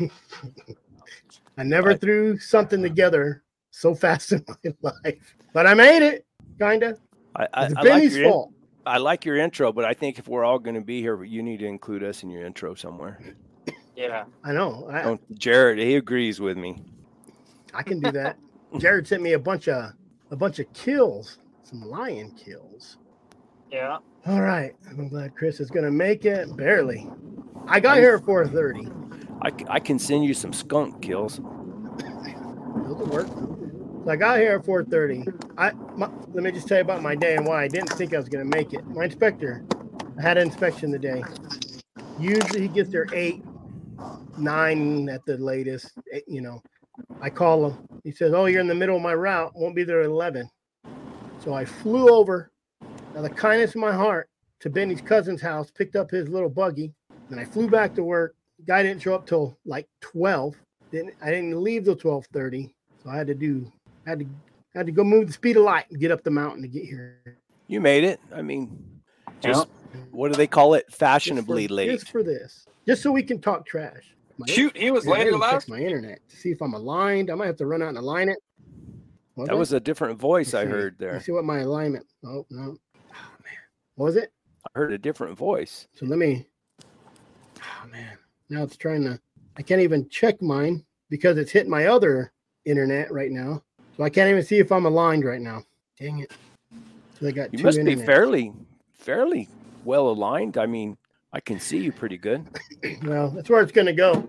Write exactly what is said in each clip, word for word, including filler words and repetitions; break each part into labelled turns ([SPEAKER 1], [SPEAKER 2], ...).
[SPEAKER 1] I never
[SPEAKER 2] I-
[SPEAKER 1] threw something together so fast in my life, but I made it, kind of.
[SPEAKER 2] I, I,
[SPEAKER 1] It's
[SPEAKER 2] I like
[SPEAKER 1] Benny's
[SPEAKER 2] your in,
[SPEAKER 1] fault.
[SPEAKER 2] I like your intro, but I think if we're all going to be here, you need to include us in your intro somewhere.
[SPEAKER 3] Yeah.
[SPEAKER 1] I know. I,
[SPEAKER 2] Don't, Jared, he agrees with me.
[SPEAKER 1] I can do that. Jared sent me a bunch of a bunch of kills, some lion kills.
[SPEAKER 3] Yeah.
[SPEAKER 1] All right. I'm glad Chris is going to make it. Barely. I got here at four thirty.
[SPEAKER 2] I, c- I can send you some skunk kills.
[SPEAKER 1] Those will work. So I got here at four thirty. I my, let me just tell you about my day and why I didn't think I was going to make it. My inspector, I had an inspection today. Usually he gets there eight, nine at the latest. Eight, you know, I call him. He says, "Oh, you're in the middle of my route. Won't be there at eleven." So I flew over, out of the kindness of my heart, to Benny's cousin's house, picked up his little buggy, and I flew back to work. The guy didn't show up till like twelve. Didn't I didn't leave till twelve thirty. So I had to do had to had to go move the speed of light and get up the mountain to get here.
[SPEAKER 2] You made it. I mean, just
[SPEAKER 3] Yeah.
[SPEAKER 2] what do they call it?
[SPEAKER 1] Just
[SPEAKER 2] Fashionably
[SPEAKER 1] for,
[SPEAKER 2] late.
[SPEAKER 1] Just for this. Just so we can talk trash. My
[SPEAKER 3] Shoot, he was
[SPEAKER 1] Yeah, I
[SPEAKER 3] later
[SPEAKER 1] didn't check
[SPEAKER 3] last.
[SPEAKER 1] my internet to see if I'm aligned. I might have to run out and align it. Was
[SPEAKER 2] That
[SPEAKER 1] it?
[SPEAKER 2] was a different voice I
[SPEAKER 1] Let's see.
[SPEAKER 2] heard
[SPEAKER 1] Let's
[SPEAKER 2] there.
[SPEAKER 1] see what my alignment. Oh no. Oh man. What was it?
[SPEAKER 2] I heard a different voice.
[SPEAKER 1] So let me. Oh man. Now it's trying to. I can't even check mine because it's hitting my other internet right now. So I can't even see if I'm aligned right now. Dang it. So they got
[SPEAKER 2] You
[SPEAKER 1] two
[SPEAKER 2] must be
[SPEAKER 1] internets.
[SPEAKER 2] fairly, fairly well aligned. I mean, I can see you pretty good.
[SPEAKER 1] Well, that's where it's going to go.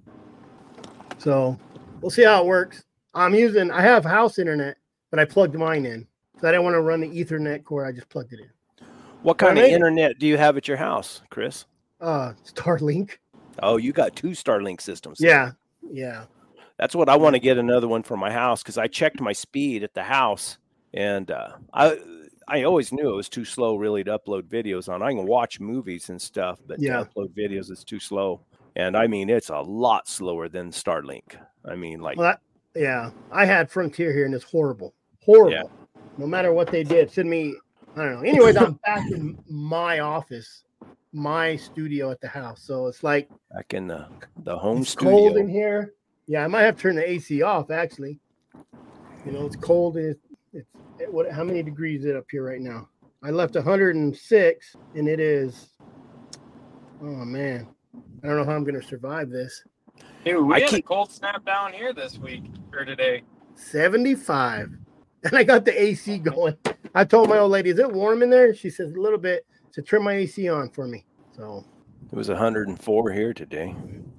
[SPEAKER 1] So we'll see how it works. I'm using, I have house internet, but I plugged mine in. So I didn't want to run the Ethernet cord. I just plugged it in.
[SPEAKER 2] What kind
[SPEAKER 1] Well,
[SPEAKER 2] of
[SPEAKER 1] they-
[SPEAKER 2] internet do you have at your house, Chris?
[SPEAKER 1] Uh, Starlink.
[SPEAKER 2] Oh, you got two Starlink systems.
[SPEAKER 1] Yeah. Yeah.
[SPEAKER 2] That's what I want to get another one for my house because I checked my speed at the house and uh, I I always knew it was too slow really to upload videos on. I can watch movies and stuff, but
[SPEAKER 1] Yeah.
[SPEAKER 2] to upload videos is too slow. And I mean, it's a lot slower than Starlink. I mean, like,
[SPEAKER 1] Well, that, yeah. I had Frontier here and it's horrible. Horrible.
[SPEAKER 2] Yeah.
[SPEAKER 1] No matter what they did. Send me, I don't know. Anyways, I'm back in my office, my studio at the house. So it's like,
[SPEAKER 2] back in the, the home
[SPEAKER 1] it's
[SPEAKER 2] studio.
[SPEAKER 1] cold in here. Yeah, I might have to turn the A C off, actually. You know, it's cold. And it's, it's it, what? How many degrees is it up here right now? I left one hundred six, and it is, oh, man. I don't know how I'm going to survive this.
[SPEAKER 3] Dude, we
[SPEAKER 2] I
[SPEAKER 3] had
[SPEAKER 2] keep-
[SPEAKER 3] a cold snap down here this week or today.
[SPEAKER 1] seventy-five. And I got the A C going. I told my old lady, is it warm in there? She says, a little bit. So turn my A C on for me. So,
[SPEAKER 2] It was one hundred four here today.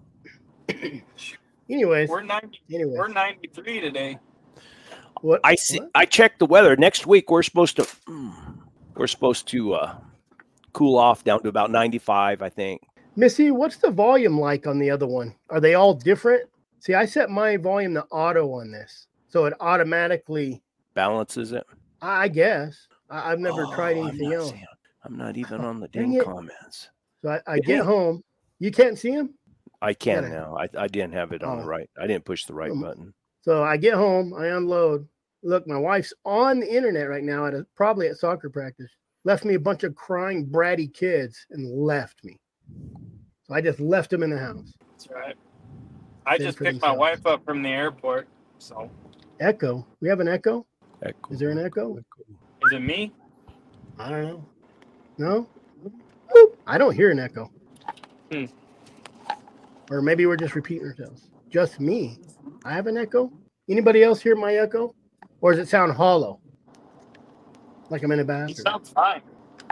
[SPEAKER 1] anyways.
[SPEAKER 3] We're ninety.
[SPEAKER 1] Anyways.
[SPEAKER 3] We're ninety-three today.
[SPEAKER 1] What?
[SPEAKER 2] I see.
[SPEAKER 1] What?
[SPEAKER 2] I checked the weather. Next week we're supposed to we're supposed to uh, cool off down to about ninety-five, I think.
[SPEAKER 1] Missy, what's the volume like on the other one? Are they all different? See, I set my volume to auto on this. So it automatically,
[SPEAKER 2] Balances it.
[SPEAKER 1] I guess. I, I've never
[SPEAKER 2] Oh,
[SPEAKER 1] tried
[SPEAKER 2] I'm
[SPEAKER 1] anything
[SPEAKER 2] not
[SPEAKER 1] else.
[SPEAKER 2] seeing- I'm not even on the
[SPEAKER 1] Dang
[SPEAKER 2] damn
[SPEAKER 1] it.
[SPEAKER 2] comments.
[SPEAKER 1] So I, I
[SPEAKER 2] Dang.
[SPEAKER 1] get home. You can't see them?
[SPEAKER 2] I can
[SPEAKER 1] Gotta-
[SPEAKER 2] now. I, I didn't have it on the
[SPEAKER 1] Oh.
[SPEAKER 2] right. I didn't push the right
[SPEAKER 1] Um,
[SPEAKER 2] button.
[SPEAKER 1] So I get home, I unload. Look, my wife's on the internet right now at a, probably at soccer practice. Left me a bunch of crying, bratty kids and left me. So I just left them in the house.
[SPEAKER 3] That's right. I
[SPEAKER 1] Fend
[SPEAKER 3] just
[SPEAKER 1] for
[SPEAKER 3] picked my
[SPEAKER 1] themselves.
[SPEAKER 3] wife up from the airport. So
[SPEAKER 1] Echo. We have an echo?
[SPEAKER 2] Echo.
[SPEAKER 1] Is there an echo?
[SPEAKER 3] is it me?
[SPEAKER 1] I don't know. No? Boop. I don't hear an echo.
[SPEAKER 3] Hmm.
[SPEAKER 1] Or maybe we're just repeating ourselves. Just me. I have an echo? Anybody else hear my echo? Or does it sound hollow? Like I'm in a
[SPEAKER 3] You
[SPEAKER 1] bathroom.
[SPEAKER 3] sound fine.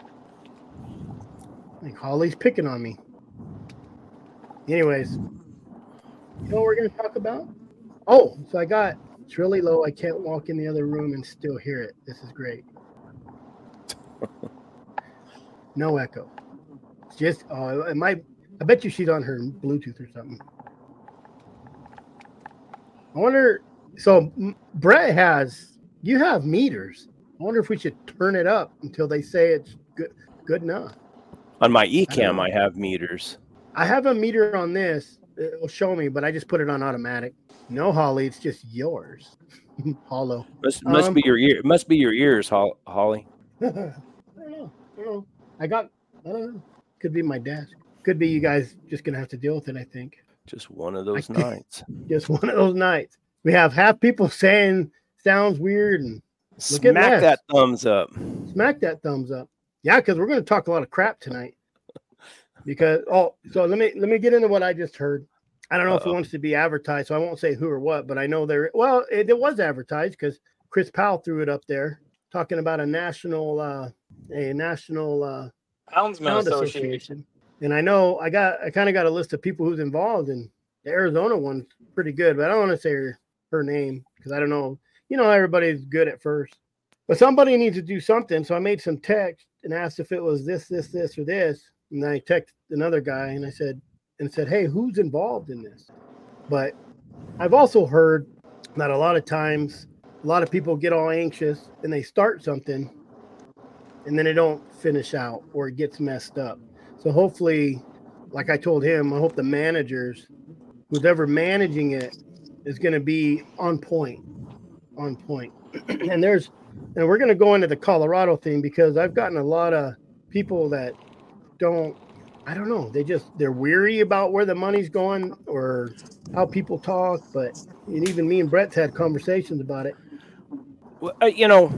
[SPEAKER 1] Like Holly's picking on me. Anyways, you know what we're going to talk about? Oh, so I got, it's really low. I can't walk in the other room and still hear it. This is great. No echo. It's just, oh, it might, I bet you she's on her Bluetooth or something. I wonder, so m- Brett has, you have meters. I wonder if we should turn it up until they say it's good, good enough.
[SPEAKER 2] On my
[SPEAKER 1] I don't
[SPEAKER 2] eCam,
[SPEAKER 1] know.
[SPEAKER 2] I have meters.
[SPEAKER 1] I have a meter on this. It'll show me, but I just put it on automatic. No, Holly, it's just yours. Hollow.
[SPEAKER 2] Must, must
[SPEAKER 1] Um,
[SPEAKER 2] be your ear. Must be your ears, Hol- Holly.
[SPEAKER 1] I don't know. I don't know. I got, I don't know. Could be my desk. Could be you guys just going to have to deal with it, I think.
[SPEAKER 2] Just one of those nights.
[SPEAKER 1] Just one of those nights. We have half people saying sounds weird and look at
[SPEAKER 2] Smack
[SPEAKER 1] Les.
[SPEAKER 2] that thumbs up.
[SPEAKER 1] Smack that thumbs up. Yeah, because we're going to talk a lot of crap tonight. Because oh, so let me let me get into what I just heard. I don't know Uh-oh. if it wants to be advertised, so I won't say who or what, but I know there. Well, it, it was advertised because Chris Powell threw it up there, talking about a national, uh, a national uh,
[SPEAKER 3] Houndsman
[SPEAKER 1] Hound
[SPEAKER 3] Association.
[SPEAKER 1] Association. And I know I got I kind of got a list of people who's involved, and the Arizona one's pretty good, but I don't want to say her, her name because I don't know. You know, everybody's good at first, but somebody needs to do something. So I made some text and asked if it was this, this, this, or this. And then I texted another guy and I said, and said, hey, who's involved in this? But I've also heard that a lot of times, a lot of people get all anxious and they start something and then they don't finish out or it gets messed up. So hopefully, like I told him, I hope the managers, who's ever managing it, is going to be on point, on point. and there's, and we're going to go into the Colorado thing because I've gotten a lot of people that don't, I don't know, they just, they're weary about where the money's going or how people talk. But and even me and Brett's had conversations about it.
[SPEAKER 2] Well, uh, you know,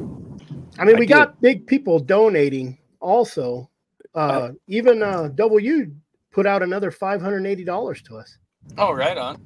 [SPEAKER 1] I mean, we
[SPEAKER 2] I
[SPEAKER 1] got
[SPEAKER 2] did.
[SPEAKER 1] big people donating also. Uh, I, even uh, W put out another five hundred eighty dollars to us.
[SPEAKER 3] Oh, right on.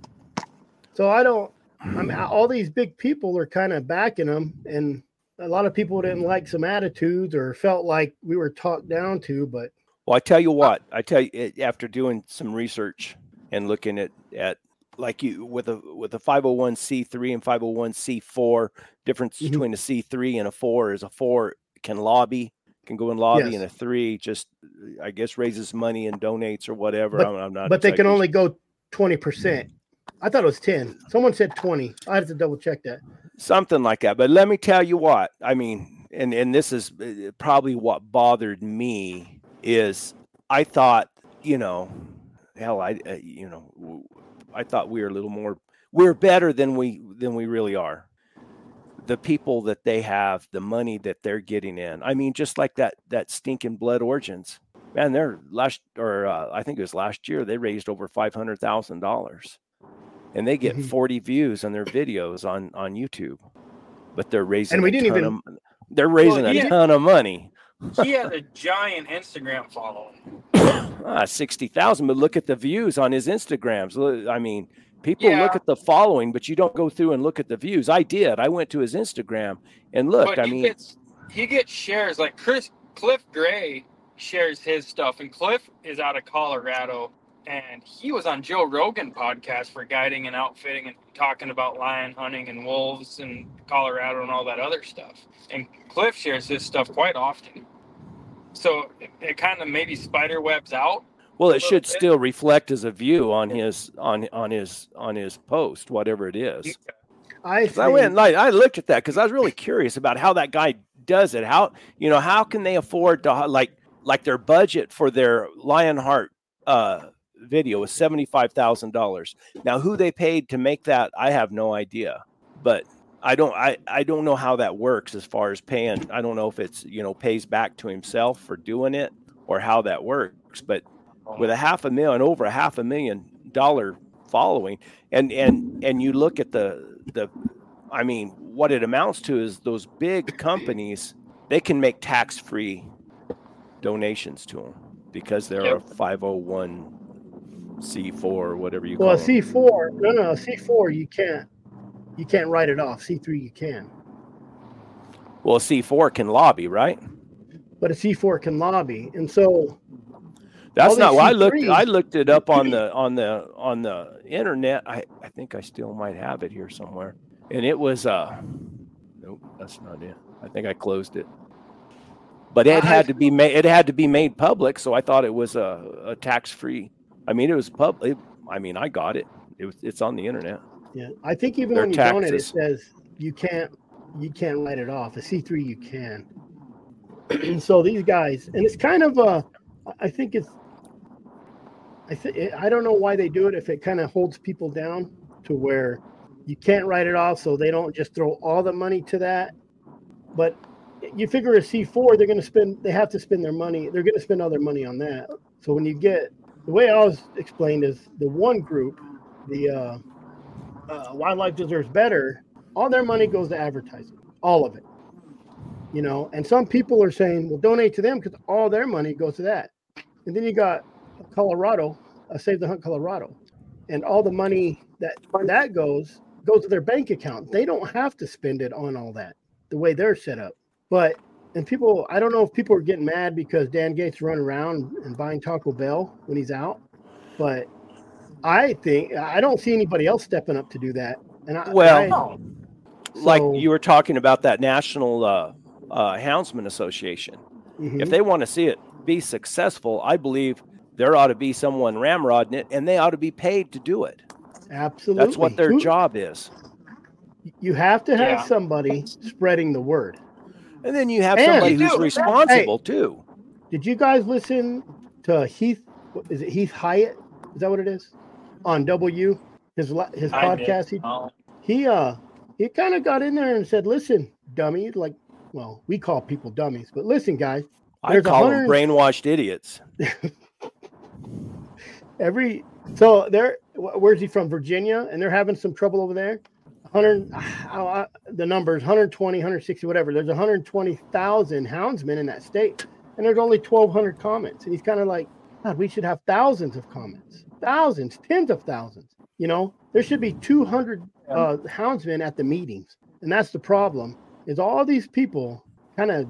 [SPEAKER 1] So I don't, I mean, all these big people are kind of backing them. And a lot of people didn't like some attitudes or felt like we were talked down to, but.
[SPEAKER 2] Well, I tell you what, I tell you, after doing some research and looking at, at like you with a with a five oh one c three and five oh one c four, difference mm-hmm. between a C three and a four is a four can lobby, can go and lobby, yes. and a three just, I guess, raises money and donates or whatever.
[SPEAKER 1] But,
[SPEAKER 2] I'm, I'm not.
[SPEAKER 1] But they can only go twenty percent. I thought it was ten. Someone said twenty. I have to double check that.
[SPEAKER 2] Something like that. But let me tell you what, I mean, and, and this is probably what bothered me. Is I thought, you know, hell, I, uh, you know, I thought we were a little more, we're better than we, than we really are. The people that they have, the money that they're getting in. I mean, just like that, that stinking Blood Origins, man, they're last, or uh, I think it was last year, they raised over five hundred thousand dollars and they get mm-hmm. forty views on their videos on, on YouTube, but they're raising,
[SPEAKER 1] and we
[SPEAKER 2] a
[SPEAKER 1] didn't
[SPEAKER 2] ton
[SPEAKER 1] even,
[SPEAKER 2] of, they're raising well, a ton of money.
[SPEAKER 3] He has a giant Instagram following.
[SPEAKER 2] ah, sixty thousand, but look at the views on his Instagrams. I mean, people
[SPEAKER 3] yeah.
[SPEAKER 2] look at the following, but you don't go through and look at the views. I did. I went to his Instagram and looked.
[SPEAKER 3] But
[SPEAKER 2] I
[SPEAKER 3] he
[SPEAKER 2] mean,
[SPEAKER 3] gets, he gets shares like Chris Cliff Gray shares his stuff, and Cliff is out of Colorado, and he was on Joe Rogan podcast for guiding and outfitting and talking about lion hunting and wolves in Colorado and all that other stuff. And Cliff shares his stuff quite often. So it, it kind of maybe spider webs out.
[SPEAKER 2] Well, it should bit. still reflect as a view on his on on his on his post, whatever it is.
[SPEAKER 1] I
[SPEAKER 2] I went and I, I looked at that because I was really curious about how that guy does it. How you know how can they afford to like like their budget for their Lionheart uh, video is seventy-five thousand dollars. Now, who they paid to make that, I have no idea, but. I don't I, I don't know how that works as far as paying. I don't know if it's, you know, pays back to himself for doing it or how that works. But with a half a million, over a half a million dollar following, and and and you look at the the I mean, what it amounts to is those big companies, they can make tax-free donations to them because they're yep. a five oh one c four or whatever you call
[SPEAKER 1] well,
[SPEAKER 2] it.
[SPEAKER 1] Well, C four, no, no, C four you can't. You can't write it off. C three, you can.
[SPEAKER 2] Well, C four can lobby, right?
[SPEAKER 1] But a C four can lobby, and so
[SPEAKER 2] that's not. Well, I looked. I looked it up on the on the on the internet. I, I think I still might have it here somewhere. And it was uh, nope, that's not it. I think I closed it. But it had to be made. It had to be made public, so I thought it was a, a tax free. I mean, it was public. I mean, I got it. It was. It's on the internet.
[SPEAKER 1] Yeah, I think even
[SPEAKER 2] Their
[SPEAKER 1] when you
[SPEAKER 2] taxes.
[SPEAKER 1] donate, it says you can't you can't write it off. A C three you can. So these guys, and it's kind of uh, I think it's, I think I don't know why they do it. If it kind of holds people down to where you can't write it off, so they don't just throw all the money to that. But you figure a C four, they're going to spend. They have to spend their money. They're going to spend all their money on that. So when you get the way I was explained is the one group the uh, uh, Wildlife Deserves Better, all their money goes to advertising, all of it. You know, and some people are saying, well, donate to them because all their money goes to that. And then you got Colorado, uh, Save the Hunt Colorado, and all the money that that goes goes to their bank account. They don't have to spend it on all that the way they're set up. But and people, I don't know if people are getting mad because Dan Gates running around and buying Taco Bell when he's out, but I think I don't see anybody else stepping up to do that. And I,
[SPEAKER 2] well,
[SPEAKER 1] I,
[SPEAKER 2] like
[SPEAKER 1] so,
[SPEAKER 2] you were talking about that National uh, uh, Houndsman Association.
[SPEAKER 1] mm-hmm.
[SPEAKER 2] If they want to see it be successful, I believe there ought to be someone ramrodding it, and they ought to be paid to do it.
[SPEAKER 1] Absolutely,
[SPEAKER 2] that's what their
[SPEAKER 1] Who,
[SPEAKER 2] job is.
[SPEAKER 1] You have to have
[SPEAKER 3] Yeah.
[SPEAKER 1] somebody spreading the word.
[SPEAKER 2] And then you have
[SPEAKER 1] And-
[SPEAKER 2] somebody
[SPEAKER 3] You
[SPEAKER 2] who's
[SPEAKER 3] do.
[SPEAKER 2] responsible too.
[SPEAKER 1] Did you guys listen to Heath? Is it Heath Hyatt? Is that what it is? On W, his la- his
[SPEAKER 3] I did.
[SPEAKER 1] podcast. He
[SPEAKER 3] Oh,
[SPEAKER 1] he uh he kind of got in there and said, "Listen, dummies." Like, well, we call people dummies, but listen, guys.
[SPEAKER 2] I
[SPEAKER 1] There's a
[SPEAKER 2] call them
[SPEAKER 1] hundred-
[SPEAKER 2] brainwashed idiots.
[SPEAKER 1] Every so they're wh- where's he from? Virginia, and they're having some trouble over there. one hundred uh, uh, the numbers one hundred twenty, one hundred sixty, whatever. There's one hundred twenty thousand houndsmen in that state, and there's only twelve hundred comments. And he's kind of like, God, we should have thousands of comments, thousands, tens of thousands. You know, there should be two hundred uh, houndsmen at the meetings, and that's the problem. Is all these people kind of,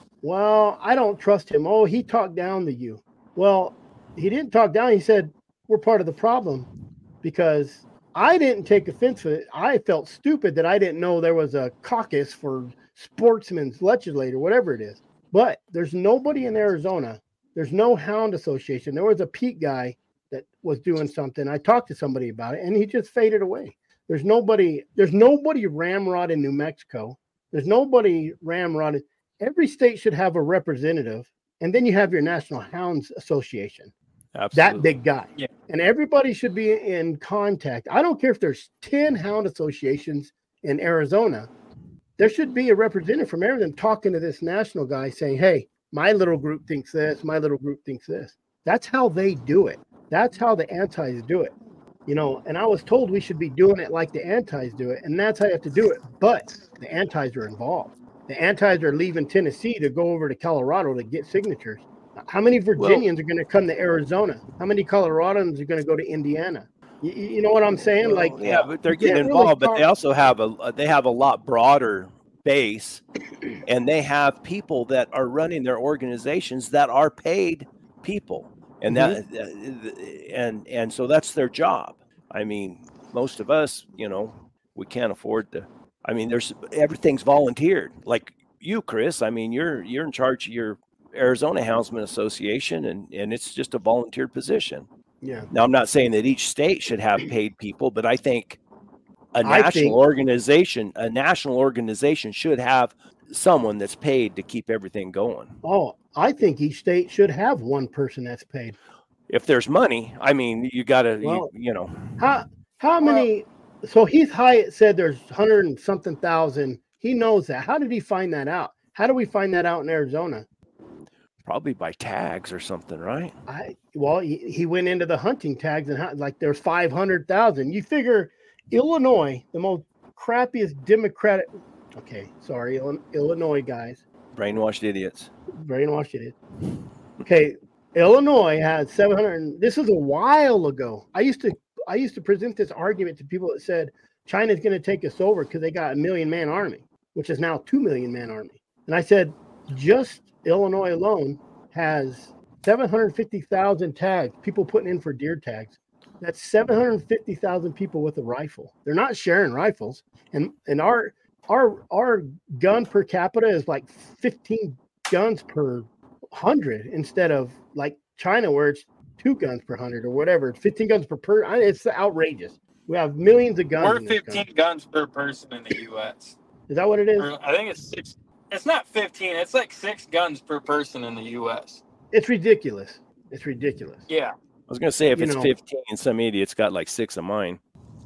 [SPEAKER 1] well, I don't trust him. Oh, he talked down to you. Well, he didn't talk down. He said, we're part of the problem because I didn't take offense to it. I felt stupid that I didn't know there was a caucus for sportsmen's legislator, whatever it is. But there's nobody in Arizona. There's no hound association. There was a Pete guy that was doing something. I talked to somebody about it and he just faded away. There's nobody, there's nobody ramrod in New Mexico. There's nobody ramrodded. Every state should have a representative. And then you have your National Hounds Association.
[SPEAKER 2] Absolutely.
[SPEAKER 1] That big guy.
[SPEAKER 3] Yeah.
[SPEAKER 1] And everybody should be in contact. I don't care if there's ten hound associations in Arizona. There should be a representative from everything talking to this national guy saying, hey, my little group thinks this, my little group thinks this. That's how they do it. That's how the antis do it. You know, and I was told we should be doing it like the antis do it, and that's how you have to do it. But the antis are involved. The antis are leaving Tennessee to go over to Colorado to get signatures. How many Virginians well, are going to come to Arizona? How many Coloradans are going to go to Indiana? You, you know what I'm saying?
[SPEAKER 2] Well,
[SPEAKER 1] like,
[SPEAKER 2] yeah, but they're getting involved, really but they also have a they have a lot broader base, and they have people that are running their organizations that are paid people, and mm-hmm. that and and so that's their job. I mean, most of us, you know, we can't afford to. I mean, there's everything's volunteered. Like you, Chris. I mean, you're you're in charge of your Arizona Houndsman Association, and, and it's just a volunteer position.
[SPEAKER 1] Yeah.
[SPEAKER 2] Now, I'm not saying that each state should have paid people, but I think a national
[SPEAKER 1] I think,
[SPEAKER 2] organization, a national organization should have someone that's paid to keep everything going.
[SPEAKER 1] Oh, I think each state should have one person that's paid.
[SPEAKER 2] If there's money, I mean, you got to,
[SPEAKER 1] well,
[SPEAKER 2] you, you know.
[SPEAKER 1] How how many? Well, so Heath Hyatt said there's one hundred and something thousand. He knows that. How did he find that out? How do we find that out in Arizona?
[SPEAKER 2] Probably by tags or something, right?
[SPEAKER 1] I well, he, he went into the hunting tags and like there's five hundred thousand. You figure Illinois, the most crappiest Democratic. Okay, sorry, Illinois guys.
[SPEAKER 2] Brainwashed idiots.
[SPEAKER 1] Brainwashed idiots. Okay, Illinois had seven hundred. This was a while ago. I used to I used to present this argument to people that said China's going to take us over because they got a million man army, which is now two million man army. And I said, just Illinois alone has seven hundred fifty thousand tags, people putting in for deer tags. That's seven hundred fifty thousand people with a rifle. They're not sharing rifles. And and our our our gun per capita is like fifteen guns per hundred instead of like China where it's two guns per hundred or whatever. fifteen guns per per. It's outrageous. We have millions of guns.
[SPEAKER 3] We're fifteen guns per person in the U S.
[SPEAKER 1] Is that what it is?
[SPEAKER 3] Or I think it's six. It's not fifteen. It's like six guns per person in the U S.
[SPEAKER 1] It's ridiculous. It's ridiculous.
[SPEAKER 3] Yeah.
[SPEAKER 2] I was going to say, if
[SPEAKER 1] you
[SPEAKER 2] it's
[SPEAKER 1] know,
[SPEAKER 2] fifteen, some idiot's got like six of mine.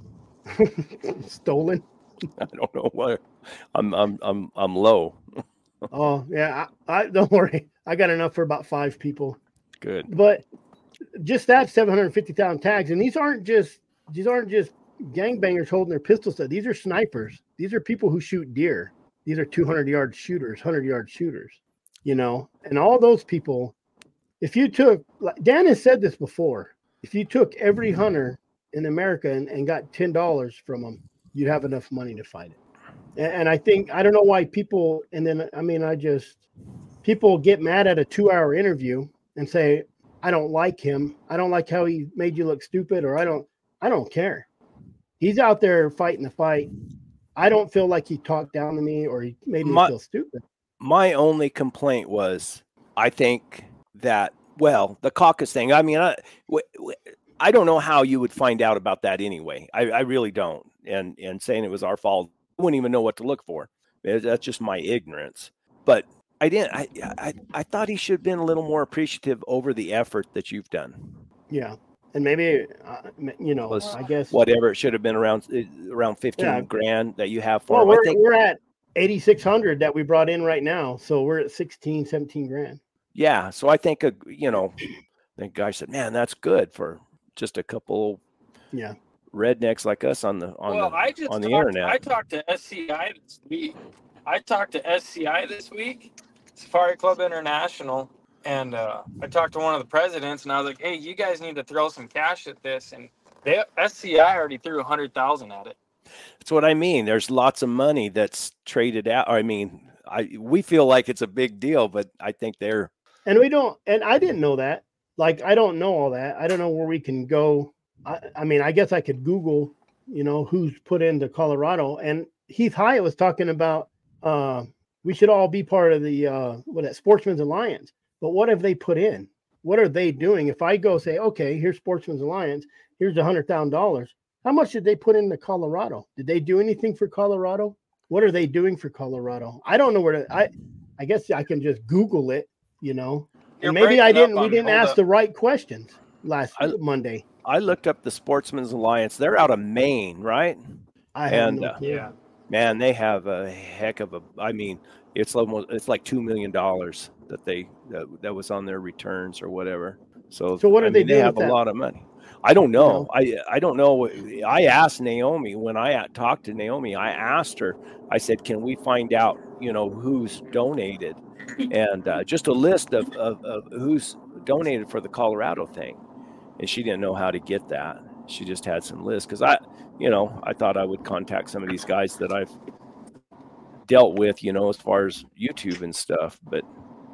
[SPEAKER 1] Stolen?
[SPEAKER 2] I don't know what. I'm I'm I'm I'm low.
[SPEAKER 1] Oh yeah, I, I don't worry. I got enough for about five people.
[SPEAKER 2] Good.
[SPEAKER 1] But just that seven hundred fifty thousand tags, and these aren't just these aren't just gangbangers holding their pistols. These are snipers. These are people who shoot deer. These are two hundred yard shooters, one hundred yard shooters, you know, and all those people, if you took, like Dan has said this before, if you took every hunter in America and, and got ten dollars from them, you'd have enough money to fight it. And, and I think, I don't know why people, and then, I mean, I just, people get mad at a two hour interview and say, I don't like him. I don't like how he made you look stupid, or I don't, I don't care. He's out there fighting the fight. I don't feel like he talked down to me or he made me
[SPEAKER 2] my,
[SPEAKER 1] feel stupid.
[SPEAKER 2] My only complaint was, I think that, well, the caucus thing, I mean, I, w- w- I don't know how you would find out about that anyway. I, I really don't. And, and saying it was our fault, I wouldn't even know what to look for. That's just my ignorance. But I didn't, I, I, I thought he should have been a little more appreciative over the effort that you've done.
[SPEAKER 1] Yeah. And maybe, uh, you know,
[SPEAKER 2] Plus,
[SPEAKER 1] I guess
[SPEAKER 2] whatever, it should have been around, around fifteen
[SPEAKER 1] yeah.
[SPEAKER 2] grand that you have for
[SPEAKER 1] well,
[SPEAKER 2] him.
[SPEAKER 1] we're,
[SPEAKER 2] I think,
[SPEAKER 1] we're at eighty-six hundred that we brought in right now. So we're at sixteen, seventeen grand.
[SPEAKER 2] Yeah. So I think, a, you know, the guy said, man, that's good for just a couple
[SPEAKER 1] yeah.
[SPEAKER 2] rednecks like us on the, on
[SPEAKER 3] well,
[SPEAKER 2] the,
[SPEAKER 3] I just
[SPEAKER 2] on the
[SPEAKER 3] talked,
[SPEAKER 2] internet.
[SPEAKER 3] I talked to S C I this week. I talked to S C I this week, Safari Club International. And uh, I talked to one of the presidents, and I was like, "Hey, you guys need to throw some cash at this." And they, S C I already threw a hundred thousand at it.
[SPEAKER 2] That's what I mean. There's lots of money that's traded out. I mean, I we feel like it's a big deal, but I think they're
[SPEAKER 1] and we don't. And I didn't know that. Like, I don't know all that. I don't know where we can go. I, I mean, I guess I could Google, you know, who's put into Colorado. And Heath Hyatt was talking about uh, we should all be part of the uh, what that Sportsman's Alliance. But what have they put in? What are they doing? If I go say, okay, here's Sportsman's Alliance, here's a hundred thousand dollars. How much did they put into Colorado? Did they do anything for Colorado? What are they doing for Colorado? I don't know where to. I, I guess I can just Google it, you know.
[SPEAKER 3] You're
[SPEAKER 1] and maybe I didn't. We
[SPEAKER 3] on,
[SPEAKER 1] didn't ask
[SPEAKER 3] up.
[SPEAKER 1] the right questions last
[SPEAKER 2] I,
[SPEAKER 1] Monday.
[SPEAKER 2] I looked up the Sportsman's Alliance. They're out of Maine, right?
[SPEAKER 1] I have
[SPEAKER 2] and
[SPEAKER 1] no
[SPEAKER 2] uh,
[SPEAKER 1] clue.
[SPEAKER 3] Yeah.
[SPEAKER 2] Man, they have a heck of a. I mean, it's almost it's like two million dollars that they that, that was on their returns or whatever. So,
[SPEAKER 1] So what are
[SPEAKER 2] I
[SPEAKER 1] they
[SPEAKER 2] mean,
[SPEAKER 1] doing
[SPEAKER 2] They have
[SPEAKER 1] with
[SPEAKER 2] a
[SPEAKER 1] that?
[SPEAKER 2] lot of money. I don't know.
[SPEAKER 1] No.
[SPEAKER 2] I I don't know. I asked Naomi when I talked to Naomi. I asked her. I said, "Can we find out, you know, who's donated, and uh, just a list of, of of who's donated for the Colorado thing?" And she didn't know how to get that. She just had some lists because I, you know, I thought I would contact some of these guys that I've dealt with, you know, as far as YouTube and stuff, but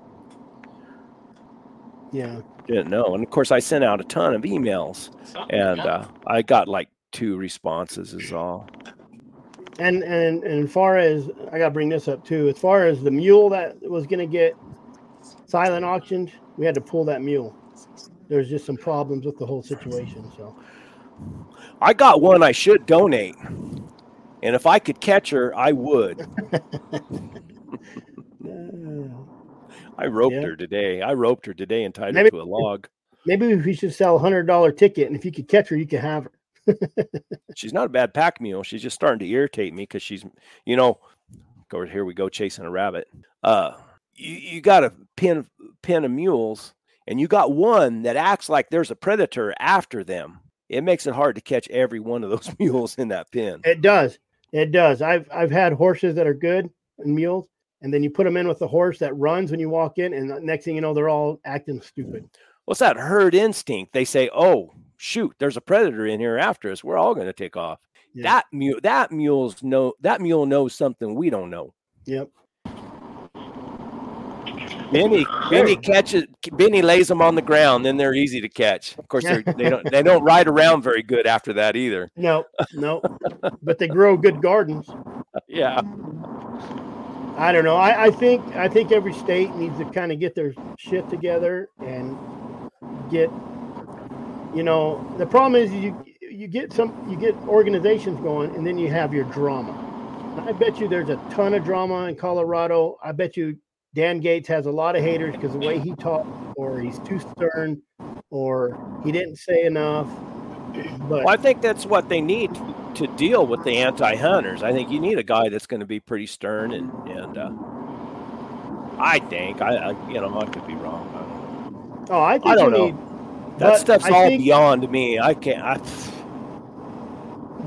[SPEAKER 1] Yeah.
[SPEAKER 2] didn't know. And of course, I sent out a ton of emails, and uh, I got like two responses is all.
[SPEAKER 1] And and and as far as I gotta bring this up too, as far as the mule that was gonna get silent auctioned, we had to pull that mule. There's just some problems with the whole situation. So
[SPEAKER 2] I got one I should donate, and if I could catch her, I would. I roped
[SPEAKER 1] Yeah.
[SPEAKER 2] her today. I roped her today and tied
[SPEAKER 1] Maybe-
[SPEAKER 2] her to a log.
[SPEAKER 1] maybe we should sell a hundred dollar ticket, and if you could catch her, you could have her.
[SPEAKER 2] She's not a bad pack mule. She's just starting to irritate me because she's, you know, go here we go chasing a rabbit. Uh, you, you got a pin pin of mules, and you got one that acts like there's a predator after them. It makes it hard to catch every one of those mules in that pen.
[SPEAKER 1] It does. It does. I've I've had horses that are good and mules, and then you put them in with the horse that runs when you walk in, and the next thing you know, they're all acting stupid.
[SPEAKER 2] What's that herd instinct? They say, "Oh, shoot, there's a predator in here after us. We're all going to take off."
[SPEAKER 1] Yeah.
[SPEAKER 2] That mule, that mule's know that mule knows something we don't know.
[SPEAKER 1] Yep.
[SPEAKER 2] Benny, Benny catches. Benny lays them on the ground. Then they're easy to catch. Of course, they're, they don't. They don't ride around very good after that either.
[SPEAKER 1] No, no. But they grow good gardens.
[SPEAKER 2] Yeah.
[SPEAKER 1] I don't know. I, I think I think every state needs to kind of get their shit together and get. You know, the problem is you you get some you get organizations going, and then you have your drama. I bet you there's a ton of drama in Colorado. I bet you Dan Gates has a lot of haters because the way he talks, or he's too stern, or he didn't say enough. But
[SPEAKER 2] Well, I think that's what they need to deal with the anti-hunters. I think you need a guy that's going to be pretty stern, and and uh, I think I, I you know I could be wrong. I don't know.
[SPEAKER 1] oh, I think
[SPEAKER 2] I don't
[SPEAKER 1] you
[SPEAKER 2] know.
[SPEAKER 1] need
[SPEAKER 2] That
[SPEAKER 1] but
[SPEAKER 2] stuff's
[SPEAKER 1] I
[SPEAKER 2] all
[SPEAKER 1] think-
[SPEAKER 2] beyond me. I can't. I,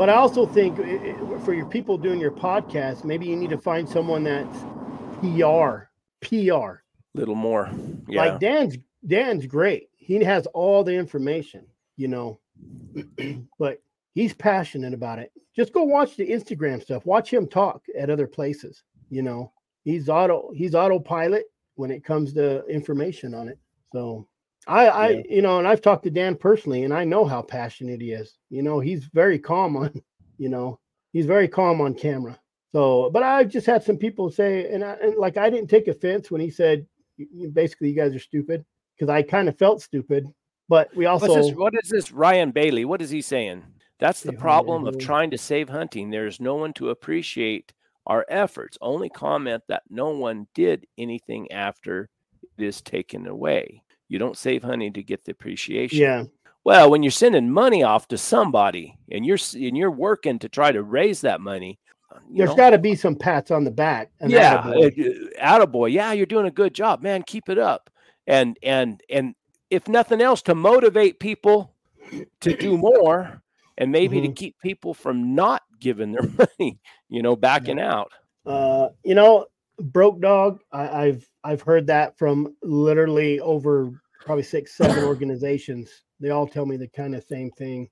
[SPEAKER 1] but I also think it, it, for your people doing your podcast, maybe you need to find someone that's P R, P R.
[SPEAKER 2] Little more. Yeah.
[SPEAKER 1] Like Dan's, Dan's great. He has all the information, you know, but he's passionate about it. Just go watch the Instagram stuff. Watch him talk at other places. You know, he's auto, he's autopilot when it comes to information on it. So I, I, yeah. you know, and I've talked to Dan personally, and I know how passionate he is. You know, he's very calm on, you know, he's very calm on camera. So, but I've just had some people say, and, I, and like, I didn't take offense when he said, basically, you guys are stupid, because I kind of felt stupid. But we also,
[SPEAKER 2] What's this, what is this Ryan Bailey? What is he saying? That's the problem of trying to save hunting. There's no one to appreciate our efforts. Only comment that no one did anything after it is taken away. You don't save hunting to get the appreciation.
[SPEAKER 1] Yeah.
[SPEAKER 2] Well, when you're sending money off to somebody and you're and you're working to try to raise that money,
[SPEAKER 1] there's got to be some pats on the back. And
[SPEAKER 2] yeah,
[SPEAKER 1] attaboy.
[SPEAKER 2] attaboy. Yeah, you're doing a good job, man. Keep it up. And and and if nothing else, to motivate people to do more, and maybe mm-hmm. to keep people from not giving their money, you know, backing out.
[SPEAKER 1] Uh, you know, broke dog. I, I've I've heard that from literally over probably six, seven organizations. They all tell me the kind of same thing.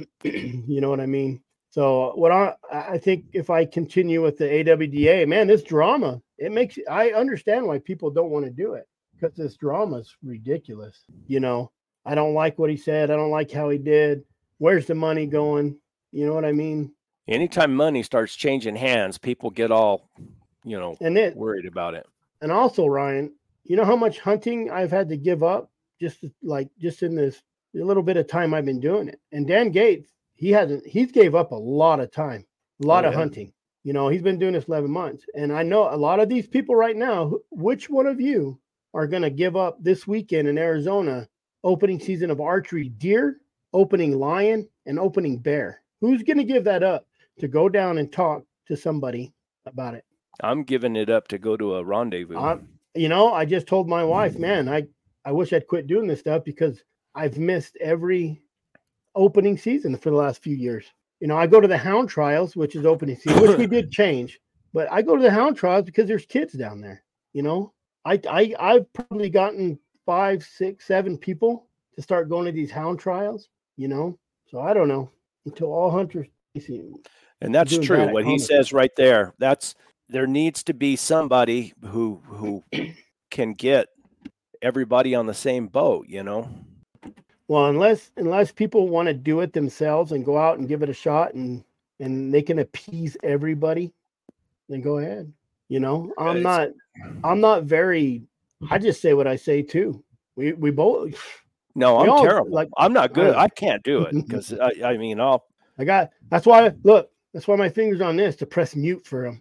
[SPEAKER 1] You know what I mean? So what I I think if I continue with the A W D A, man, this drama, it makes I understand why people don't want to do it, because this drama is ridiculous. You know, I don't like what he said. I don't like how he did. Where's the money going? You know what I mean?
[SPEAKER 2] Anytime money starts changing hands, people get all, you know,
[SPEAKER 1] and it,
[SPEAKER 2] worried about it.
[SPEAKER 1] And also, Ryan, you know how much hunting I've had to give up just to, like just in this a little bit of time I've been doing it. And Dan Gates, he hasn't. He's gave up a lot of time, a lot oh, of yeah. hunting. You know, he's been doing this eleven months, and I know a lot of these people right now. Which one of you are going to give up this weekend in Arizona, opening season of archery deer, opening lion, and opening bear? Who's going to give that up to go down and talk to somebody about it?
[SPEAKER 2] I'm giving it up to go to a rendezvous.
[SPEAKER 1] Um, you know, I just told my wife, man, I, I wish I'd quit doing this stuff because I've missed every opening season for the last few years. You know, I go to the hound trials, which is opening season, which we did change, but I go to the hound trials because there's kids down there. You know, I, I, I've probably gotten five, six, seven people to start going to these hound trials, you know? So I don't know until all hunters.
[SPEAKER 2] And that's true. What he says right there, that's, there needs to be somebody who, who can get everybody on the same boat, you know?
[SPEAKER 1] Well, unless, unless people want to do it themselves and go out and give it a shot and, and they can appease everybody, then go ahead. You know, I'm not, I'm not very, I just say what I say too. We, we both,
[SPEAKER 2] no, I'm
[SPEAKER 1] all,
[SPEAKER 2] terrible.
[SPEAKER 1] Like,
[SPEAKER 2] I'm not good. I can't do it because I, I mean, I'll,
[SPEAKER 1] I got, that's why, look, that's why my finger's on this to press mute for him.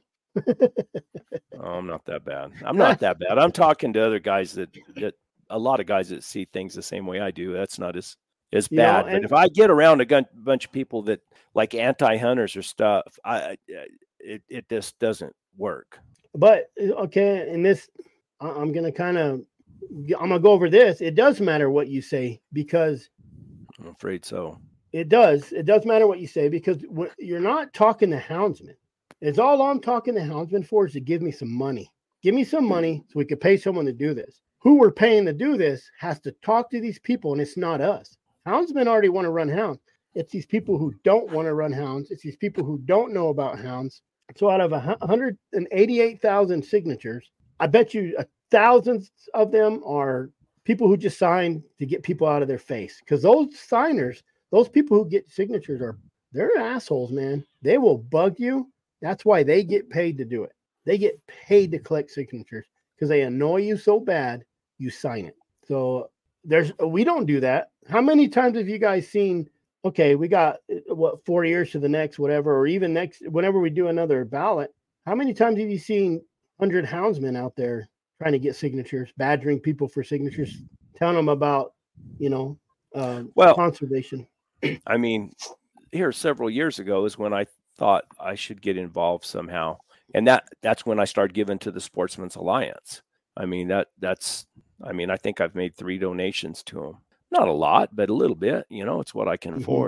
[SPEAKER 2] Oh, I'm not that bad. I'm not that bad. I'm talking to other guys that, that a lot of guys that see things the same way I do. That's not as, as
[SPEAKER 1] You
[SPEAKER 2] bad.
[SPEAKER 1] know,
[SPEAKER 2] But
[SPEAKER 1] and-
[SPEAKER 2] if I get around a gun, bunch of people that like anti-hunters or stuff, I, I it, it just doesn't work.
[SPEAKER 1] But okay, in this, I- I'm gonna kind of, I'm gonna go over this. It does matter what you say because
[SPEAKER 2] I'm afraid so.
[SPEAKER 1] it does. It does matter what you say because when, you're not talking to houndsmen. It's all I'm talking to houndsmen for is to give me some money. Give me some money so we could pay someone to do this. Who we're paying to do this has to talk to these people, and it's not us. Houndsmen already want to run hounds. It's these people who don't want to run hounds. It's these people who don't know about hounds. So out of one hundred eighty-eight thousand signatures, I bet you a thousands of them are people who just signed to get people out of their face. Because those signers, those people who get signatures are, they're assholes, man. They will bug you. That's why they get paid to do it. They get paid to collect signatures because they annoy you so bad, you sign it. So there's, we don't do that. How many times have you guys seen, okay, we got what, four years to the next, whatever, or even next, whenever we do another ballot, how many times have you seen one hundred houndsmen out there trying to get signatures, badgering people for signatures, telling them about, you know, uh,
[SPEAKER 2] Well,
[SPEAKER 1] conservation?
[SPEAKER 2] I mean, here several years ago is when I thought I should get involved somehow. And that that's when I started giving to the Sportsman's Alliance. I mean, that that's, I mean, I think I've made three donations to them. Not a lot, but a little bit, you know, it's what I can
[SPEAKER 1] Mhm.
[SPEAKER 2] afford.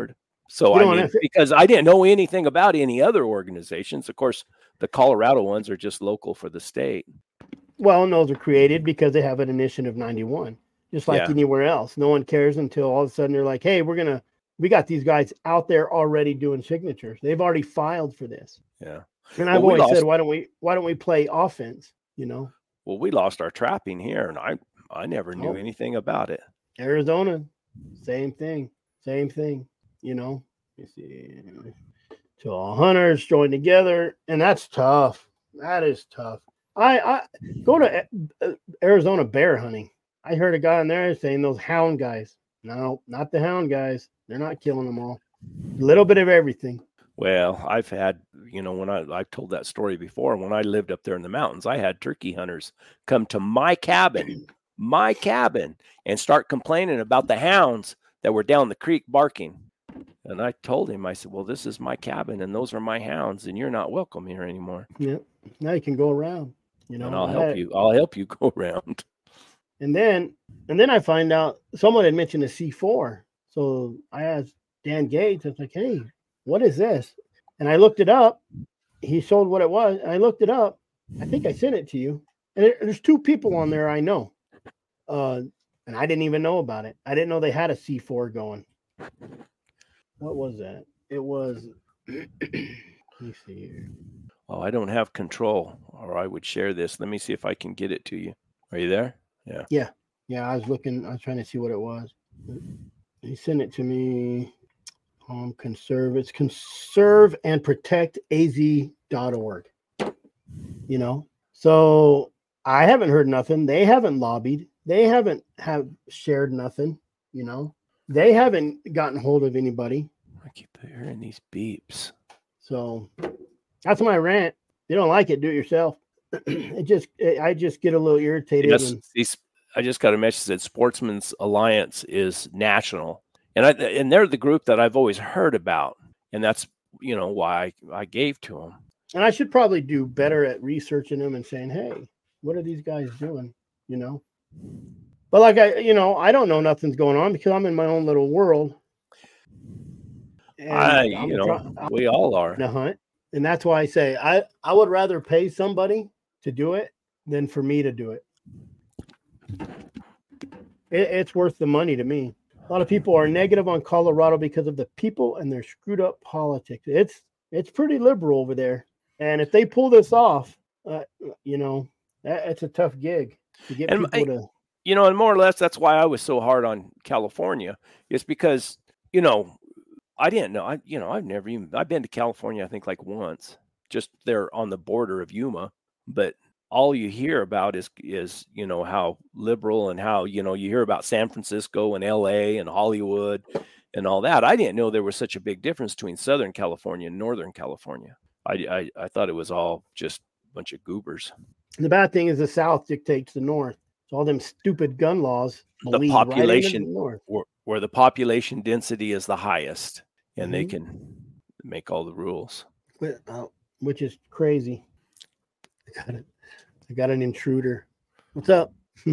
[SPEAKER 2] So
[SPEAKER 1] You
[SPEAKER 2] I
[SPEAKER 1] know, and
[SPEAKER 2] mean,
[SPEAKER 1] if it-
[SPEAKER 2] because I didn't know anything about any other organizations. Of course, the Colorado ones are just local for the state.
[SPEAKER 1] Well, and those are created because they have an initiative ninety-one, just like
[SPEAKER 2] Yeah.
[SPEAKER 1] anywhere else. No one cares until all of a sudden they're like, hey, we're going to, we got these guys out there already doing signatures. They've already filed for this.
[SPEAKER 2] Yeah.
[SPEAKER 1] And I've
[SPEAKER 2] Well, we
[SPEAKER 1] always said,
[SPEAKER 2] lost-
[SPEAKER 1] why don't we, why don't we play offense? You know,
[SPEAKER 2] Well, we lost our trapping here, and I I never knew
[SPEAKER 1] Oh.
[SPEAKER 2] anything about it.
[SPEAKER 1] Arizona, same thing, same thing, you know, you see, so all hunters join together, and that's tough. That is tough. I, I go to uh, Arizona bear hunting. I heard a guy in there saying those hound guys. No, not the hound guys. They're not killing them all. A little bit of everything.
[SPEAKER 2] Well, I've had, you know, when I I've told that story before, when I lived up there in the mountains, I had turkey hunters come to my cabin, my cabin, and start complaining about the hounds that were down the creek barking. And I told him, I said, well, this is my cabin and those are my hounds, and you're not welcome here anymore.
[SPEAKER 1] Yep. Now you can go around, you know.
[SPEAKER 2] And I'll
[SPEAKER 1] I
[SPEAKER 2] help
[SPEAKER 1] had-
[SPEAKER 2] you. I'll help you go around.
[SPEAKER 1] And then, and then I find out someone had mentioned a C four. So I asked Dan Gates, I was like, hey, what is this? And I looked it up. He showed what it was. And I looked it up. I think I sent it to you. And it, there's two people on there I know. Uh, and I didn't even know about it. I didn't know they had a C four going. What was that? It was, let me see here.
[SPEAKER 2] Oh, I don't have control, or I would share this. Let me see if I can get it to you. Are you there? Yeah.
[SPEAKER 1] Yeah, I was looking, I was trying to see what it was. He sent it to me. Um, conserve, it's conserve and protect A Z dot org. You know, so I haven't heard nothing. They haven't lobbied. They haven't have shared nothing. You know, they haven't gotten hold of anybody.
[SPEAKER 2] I keep hearing these beeps.
[SPEAKER 1] So that's my rant. You don't like it, do it yourself. It just, it, I just get a little irritated.
[SPEAKER 2] Yes,
[SPEAKER 1] and,
[SPEAKER 2] these, I just got a message that Sportsman's Alliance is national, and I and they're the group that I've always heard about, and that's, you know, why I, I gave to them.
[SPEAKER 1] and I should probably do better at researching them and saying, hey, what are these guys doing? You know, but like I, you know, I don't know nothing's going on because I'm in my own little world. And
[SPEAKER 2] I,
[SPEAKER 1] I'm
[SPEAKER 2] you know,
[SPEAKER 1] try- I'm
[SPEAKER 2] we all are.
[SPEAKER 1] trying to hunt, and that's why I say I, I would rather pay somebody to do it than for me to do it. it. It's worth the money to me. A lot of people are negative on Colorado because of the people and their screwed up politics. It's it's pretty liberal over there, and if they pull this off, uh, you know, that, it's a tough gig to get
[SPEAKER 2] And
[SPEAKER 1] people
[SPEAKER 2] I-
[SPEAKER 1] to.
[SPEAKER 2] You know, and more or less, that's why I was so hard on California. Is because, you know, I didn't know. I, you know, I've never even. I've been to California, I think, like once, just there on the border of Yuma. But all you hear about is is you know how liberal and how, you know, you hear about San Francisco and L A and Hollywood and all that. I didn't know there was such a big difference between Southern California and Northern California. I I, I thought it was all just a bunch of goobers.
[SPEAKER 1] The bad thing is the South dictates the North. So all them stupid gun laws.
[SPEAKER 2] The
[SPEAKER 1] bleed right into
[SPEAKER 2] population-
[SPEAKER 1] the North.
[SPEAKER 2] Where, where the population density is the highest, and they
[SPEAKER 1] Mhm.
[SPEAKER 2] can make all the rules.
[SPEAKER 1] But, uh, which is crazy. I got it. I got an intruder. What's up?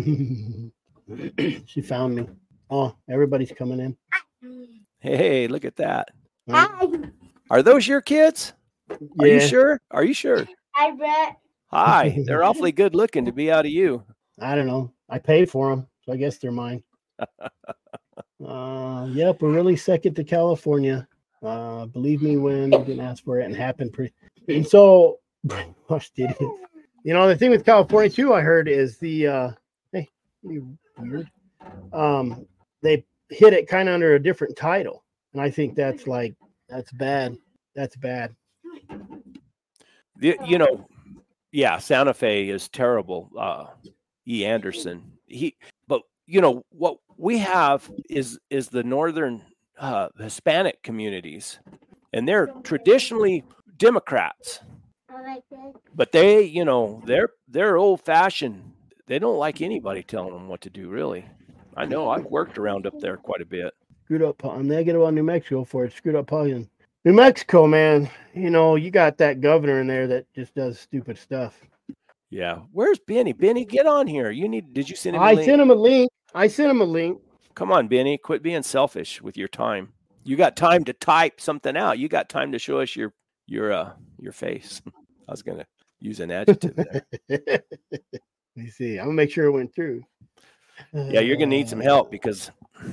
[SPEAKER 1] She found me. Oh, everybody's coming in.
[SPEAKER 2] Hey, look at that.
[SPEAKER 4] Hi.
[SPEAKER 2] Are those your kids? Are you
[SPEAKER 1] Yeah,
[SPEAKER 2] sure? Are you sure?
[SPEAKER 4] Hi, Brett.
[SPEAKER 2] Hi, they're awfully good looking to be out of you.
[SPEAKER 1] I don't know. I paid for them, so I guess they're mine. uh, yep, we're really second to California. Uh, believe me when you didn't ask for it and happened pretty. And so, brainwashed idiots. You know, the thing with California too, I heard is the uh, hey, you weird. Um, they hit it kind of under a different title, and I think that's like that's bad. That's bad.
[SPEAKER 2] The- you know, yeah, Santa Fe is terrible. Uh, E. Anderson. He, but you know what we have is is the northern uh, Hispanic communities, and they're traditionally Democrats,
[SPEAKER 4] I like this.
[SPEAKER 2] but they, you know, they're they're old fashioned. They don't like anybody telling them what to do. Really, I know. I've worked around up there quite a bit.
[SPEAKER 1] Screwed up. I'm negative on New Mexico for it. Screwed up Paulian. New Mexico, man. You know, you got that governor in there that just does stupid stuff.
[SPEAKER 2] Yeah, where's Benny? Benny, get on here. You need. Did you send him? A
[SPEAKER 1] I
[SPEAKER 2] link?
[SPEAKER 1] sent him a link. I sent him a link.
[SPEAKER 2] Come on, Benny. Quit being selfish with your time. You got time to type something out. You got time to show us your your uh your face. I was gonna use an adjective there.
[SPEAKER 1] Let me see. I'm gonna make sure it went through.
[SPEAKER 2] Yeah, you're gonna need some help because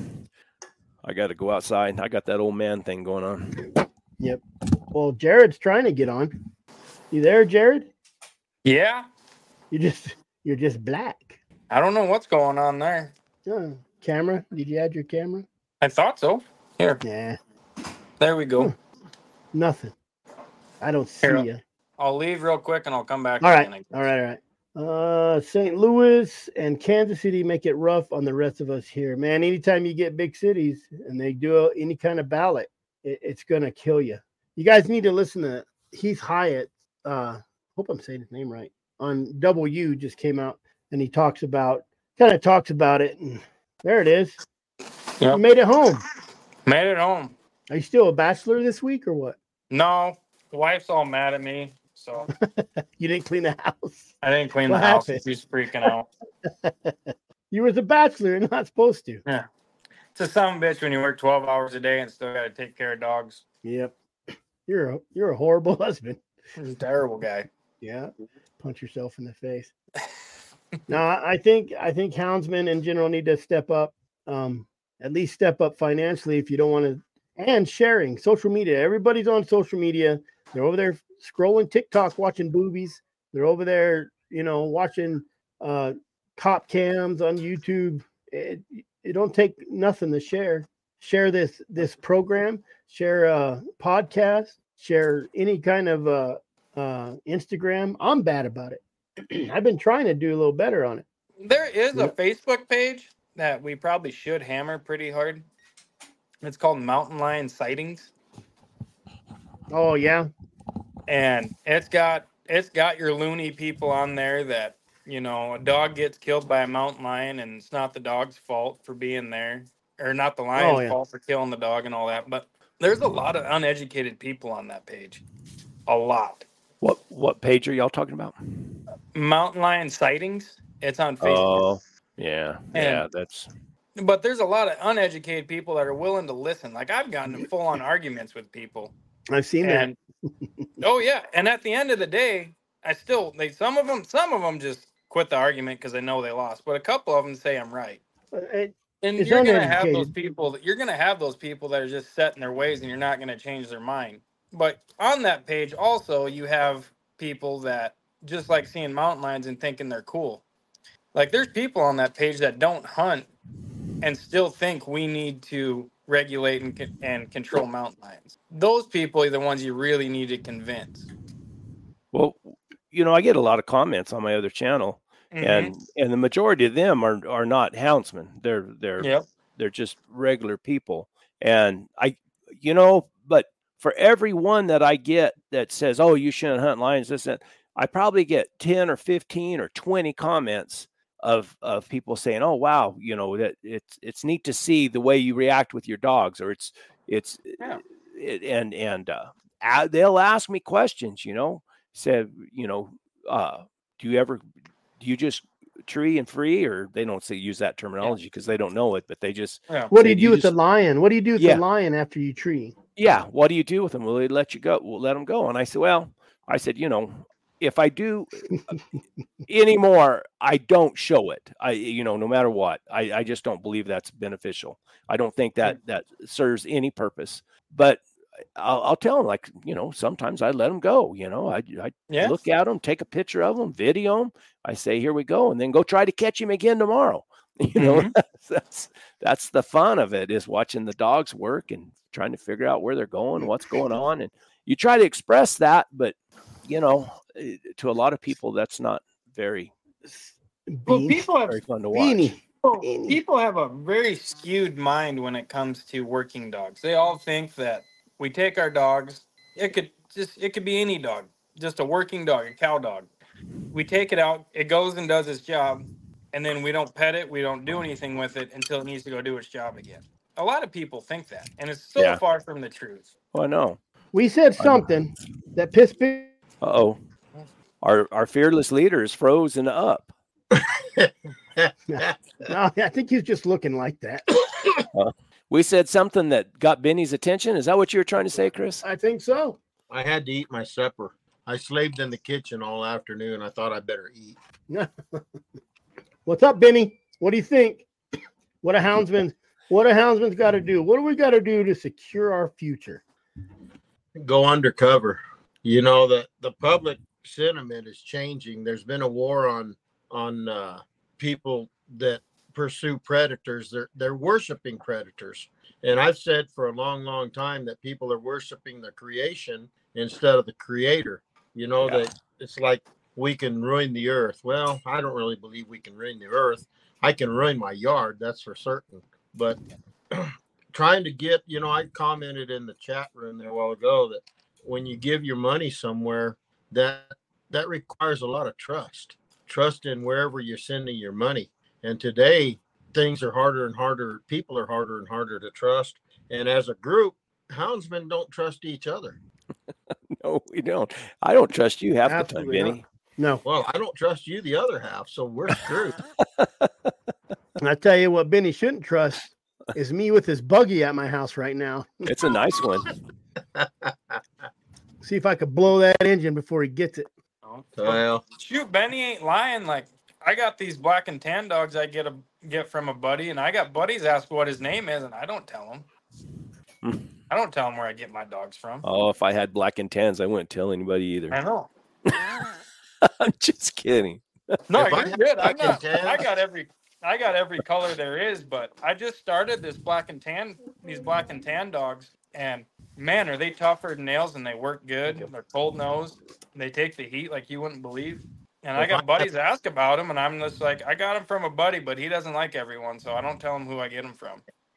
[SPEAKER 2] I got to go outside. I got that old man thing going on.
[SPEAKER 1] Yep. Well, Jared's trying to get on. You there, Jared?
[SPEAKER 3] Yeah.
[SPEAKER 1] You just you're just black.
[SPEAKER 3] I don't know what's going on there.
[SPEAKER 1] Oh, camera? Did you add your camera?
[SPEAKER 3] I thought so. Here.
[SPEAKER 1] Nah.
[SPEAKER 3] There we go.
[SPEAKER 1] Hmm. Nothing. I don't see
[SPEAKER 3] Here.
[SPEAKER 1] you.
[SPEAKER 3] I'll leave real quick and I'll come back.
[SPEAKER 1] All right.
[SPEAKER 3] again, I guess.
[SPEAKER 1] All right. All right. Uh, Saint Louis and Kansas City make it rough on the rest of us here, man. Anytime you get big cities and they do any kind of ballot, it, it's gonna kill you. You guys need to listen to Heath Hyatt. Uh, hope I'm saying his name right. On W just came out and he talks about kind of talks about it. And there it is.
[SPEAKER 3] Yep.
[SPEAKER 1] You made it home.
[SPEAKER 3] Made it home.
[SPEAKER 1] Are you still a bachelor this week or what?
[SPEAKER 3] No, the wife's all mad at me, so
[SPEAKER 1] You didn't clean the house.
[SPEAKER 3] I didn't clean
[SPEAKER 1] What
[SPEAKER 3] the house.
[SPEAKER 1] happened?
[SPEAKER 3] She's freaking out.
[SPEAKER 1] You were the bachelor and not supposed to.
[SPEAKER 3] Yeah. It's a son of a bitch when you work twelve hours a day and still got to take care of dogs.
[SPEAKER 1] Yep. You're a you're a horrible husband.
[SPEAKER 3] He's a terrible guy.
[SPEAKER 1] Yeah. Punch yourself in the face. No, I I think I think houndsmen in general need to step up. Um, at least step up financially if you don't want to, and sharing social media. Everybody's on social media. They're over there scrolling TikTok, watching boobies. They're over there, you know, watching uh, cop cams on YouTube. It, it don't take nothing to share. Share this this program. Share a podcast. Share any kind of uh, uh, Instagram. I'm bad about it. I've been trying to do a little better on it.
[SPEAKER 3] There is a
[SPEAKER 1] Yep.
[SPEAKER 3] Facebook page that we probably should hammer pretty hard. It's called Mountain Lion Sightings,
[SPEAKER 1] Oh yeah,
[SPEAKER 3] and it's got it's got your loony people on there that, you know, a dog gets killed by a mountain lion and it's not the dog's fault for being there, or not the lion's
[SPEAKER 1] Oh, yeah.
[SPEAKER 3] fault for killing the dog and all that. But there's a lot of uneducated people on that page, a lot.
[SPEAKER 2] What what page are y'all talking about?
[SPEAKER 3] Mountain Lion Sightings. It's on Facebook.
[SPEAKER 2] Oh, yeah, yeah,
[SPEAKER 3] And-
[SPEAKER 2] that's
[SPEAKER 3] But there's a lot of uneducated people that are willing to listen. Like, I've gotten in full on arguments with people.
[SPEAKER 1] I've seen that.
[SPEAKER 3] And oh yeah, and at the end of the day, I still they some of them some of them just quit the argument because they know they lost. But a couple of them say I'm right.
[SPEAKER 1] Uh, it-
[SPEAKER 3] And
[SPEAKER 1] It's
[SPEAKER 3] you're gonna have those
[SPEAKER 1] uneducated.
[SPEAKER 3] people that you're gonna have those people that are just set in their ways, and you're not gonna change their mind. But on that page, also you have people that just like seeing mountain lions and thinking they're cool. Like, there's people on that page that don't hunt and still think we need to regulate and con- and control mountain lions. Those people are the ones you really need to convince.
[SPEAKER 2] well, you know, I get a lot of comments on my other channel,
[SPEAKER 3] Mm-hmm.
[SPEAKER 2] and and the majority of them are are not houndsmen. They're they're
[SPEAKER 3] Yep.
[SPEAKER 2] they're just regular people. And I, you know, but for every one that I get that says, "Oh, you shouldn't hunt lions," this and that, I probably get ten or fifteen or twenty comments of of people saying, "Oh, wow, you know, that it's it's neat to see the way you react with your dogs," or it's it's
[SPEAKER 3] Yeah.
[SPEAKER 2] it, and and uh, a- they'll ask me questions. You know, said, you know, uh, do you ever do you just tree and free, or they don't say use that terminology because they don't know it, but they just
[SPEAKER 3] Yeah.
[SPEAKER 1] what
[SPEAKER 2] say,
[SPEAKER 1] do you do with
[SPEAKER 2] just-
[SPEAKER 1] the lion? What do you do with
[SPEAKER 2] Yeah.
[SPEAKER 1] the lion after you tree?
[SPEAKER 2] yeah, what do you do with them? Will they let you go? We'll let them go. And I said, well, I said, you know, if I do anymore, I don't show it. I, you know, no matter what, I, I just don't believe that's beneficial. I don't think that that serves any purpose. But I'll, I'll tell them, like, you know, sometimes I let them go. You know, I, I
[SPEAKER 3] Yeah.
[SPEAKER 2] look at them, take a picture of them, video them. I say, here we go, and then go try to catch him again tomorrow. You know,
[SPEAKER 3] Mhm.
[SPEAKER 2] that's, that's that's the fun of it, is watching the dogs work and trying to figure out where they're going, what's going on, and you try to express that, but you know, eh, to a lot of people, that's not very
[SPEAKER 3] Well,
[SPEAKER 1] Beans?
[SPEAKER 3] people have
[SPEAKER 2] very fun to watch.
[SPEAKER 1] Beanie.
[SPEAKER 3] people,
[SPEAKER 1] Beanie.
[SPEAKER 3] people have a very skewed mind when it comes to working dogs. They all think that we take our dogs. It could just it could be any dog, just a working dog, a cow dog. We take it out. It goes and does its job, and then we don't pet it. We don't do anything with it until it needs to go do its job again. A lot of people think that, and it's so
[SPEAKER 2] Yeah.
[SPEAKER 3] far from the truth.
[SPEAKER 2] Oh, I know.
[SPEAKER 1] We said something that pissed me.
[SPEAKER 2] Uh oh, our our fearless leader is frozen up.
[SPEAKER 1] No, I think he's just looking like that.
[SPEAKER 2] We said something that got Benny's attention. Is that what you were trying to say, Chris?
[SPEAKER 1] I think so.
[SPEAKER 5] I had to eat my supper. I slaved in the kitchen all afternoon. I thought I better eat.
[SPEAKER 1] What's up, Benny? What do you think? What a houndsman, what a houndsman's got to do? What do we got to do to secure our future?
[SPEAKER 5] Go undercover. You know, the, the public sentiment is changing. There's been a war on on uh, people that pursue predators. They're they're worshiping predators. And I've said for a long, long time that people are worshiping the creation instead of the creator. You know,
[SPEAKER 2] Yeah.
[SPEAKER 5] that it's like we can ruin the earth. Well, I don't really believe we can ruin the earth. I can ruin my yard, that's for certain. But trying to get, you know, I commented in the chat room there a while ago that when you give your money somewhere, that that requires a lot of trust. Trust in wherever you're sending your money. And today, things are harder and harder. People are harder and harder to trust. And as a group, houndsmen don't trust each other.
[SPEAKER 2] No, we don't. I don't trust you half
[SPEAKER 1] Absolutely
[SPEAKER 2] the time, Benny.
[SPEAKER 1] No.
[SPEAKER 5] Well, I don't trust you the other half, so we're screwed.
[SPEAKER 1] And I tell you what, Benny shouldn't trust is me with this buggy at my house right now.
[SPEAKER 2] It's a nice one.
[SPEAKER 1] See if I could blow that engine before he gets it.
[SPEAKER 5] Well,
[SPEAKER 3] Shoot, Benny ain't lying. Like, I got these black and tan dogs I get a get from a buddy, and I got buddies ask what his name is, and I don't tell them.
[SPEAKER 2] Hmm.
[SPEAKER 3] I don't tell them where I get my dogs from.
[SPEAKER 2] Oh, if I had black and tans, I wouldn't tell anybody either.
[SPEAKER 3] I know.
[SPEAKER 2] I'm just kidding.
[SPEAKER 3] No,
[SPEAKER 5] If I
[SPEAKER 3] you're
[SPEAKER 5] had
[SPEAKER 3] good. I'm
[SPEAKER 5] black and
[SPEAKER 3] not.
[SPEAKER 5] tan-
[SPEAKER 3] I got every. I got every color there is, but I just started this black and tan. These black and tan dogs, and man, are they tougher than nails, and they work good. They're cold nosed. They take the heat like you wouldn't believe. And I
[SPEAKER 5] If
[SPEAKER 3] got
[SPEAKER 5] I-
[SPEAKER 3] buddies ask about them, and I'm just like, I got them from a buddy, but he doesn't like everyone, so I don't tell him who I get them from.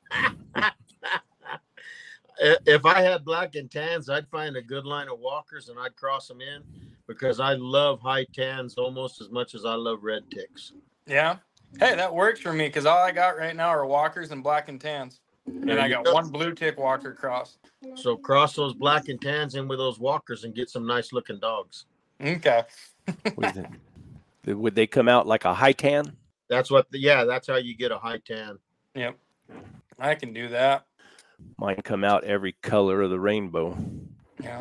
[SPEAKER 5] if I had black and tans, I'd find a good line of walkers and I'd cross them in because I love high tans almost as much as I love red ticks.
[SPEAKER 3] Yeah. Hey, that works for me because all I got right now are walkers and black and tans. And
[SPEAKER 5] There
[SPEAKER 3] I
[SPEAKER 5] you
[SPEAKER 3] got
[SPEAKER 5] go.
[SPEAKER 3] one blue tick walker cross.
[SPEAKER 5] So cross those black and tans in with those walkers and get some nice looking dogs.
[SPEAKER 3] Okay.
[SPEAKER 2] What do you think? Would they come out like a high tan?
[SPEAKER 5] That's what, the, yeah, that's how you get a high tan.
[SPEAKER 3] Yep. I can do that.
[SPEAKER 2] Mine come out every color of the rainbow.
[SPEAKER 3] Yeah.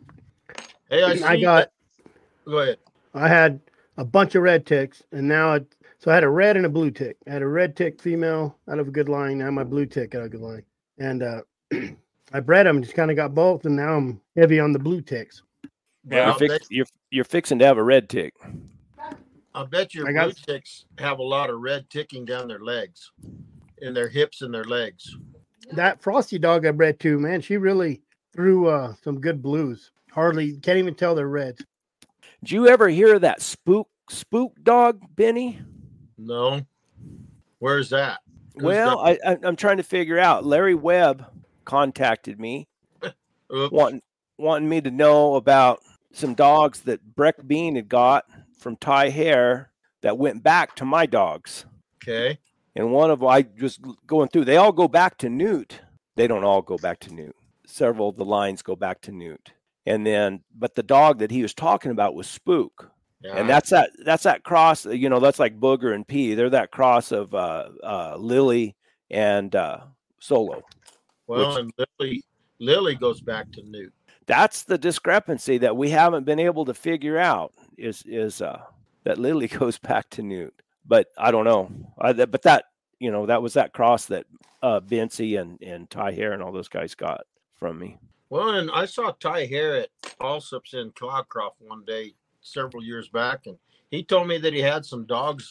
[SPEAKER 5] Hey, I, see
[SPEAKER 1] I got,
[SPEAKER 5] Go ahead.
[SPEAKER 1] I had a bunch of red ticks, and now it, so I had a red and a blue tick. I had a red tick female out of a good line. Now my blue tick out of a good line, and uh, I bred them. Just kind of got both, and now I'm heavy on the blue ticks.
[SPEAKER 3] Yeah.
[SPEAKER 5] I'll,
[SPEAKER 2] You're,
[SPEAKER 5] bet,
[SPEAKER 2] fix, you're, you're fixing to have a red tick.
[SPEAKER 5] I'll bet your
[SPEAKER 1] I got-
[SPEAKER 5] blue ticks have a lot of red ticking down their legs, in their hips and their legs.
[SPEAKER 1] That frosty dog I bred too, man, she really threw uh, some good blues. Hardly can't even tell they're reds.
[SPEAKER 2] Did you ever hear of that spook spook dog, Benny?
[SPEAKER 5] No. Where's that? Who's
[SPEAKER 2] Well,
[SPEAKER 5] that?
[SPEAKER 2] I, I, I'm trying to figure out. Larry Webb contacted me,
[SPEAKER 5] Oops.
[SPEAKER 2] wanting wanting me to know about some dogs that Breck Bean had got from Ty Hare that went back to my dogs.
[SPEAKER 5] Okay.
[SPEAKER 2] And one of them, I just going through, they all go back to Newt. They don't all go back to Newt. Several of the lines go back to Newt. And then, but the dog that he was talking about was Spook.
[SPEAKER 5] Yeah.
[SPEAKER 2] And that's that, that's that cross, you know, that's like Booger and P. They're that cross of uh, uh, Lily and uh, Solo.
[SPEAKER 5] well,
[SPEAKER 2] which-
[SPEAKER 5] and Lily, Lily goes back to Newt.
[SPEAKER 2] That's the discrepancy that we haven't been able to figure out is, is uh, that Lily goes back to Newt. But I don't know. I, that, but that, you know, that was that cross that uh, Bency and, and Ty Hare and all those guys got from me.
[SPEAKER 5] Well, and I saw Ty Hare at Allsups in Cloudcroft one day several years back, and he told me that he had some dogs.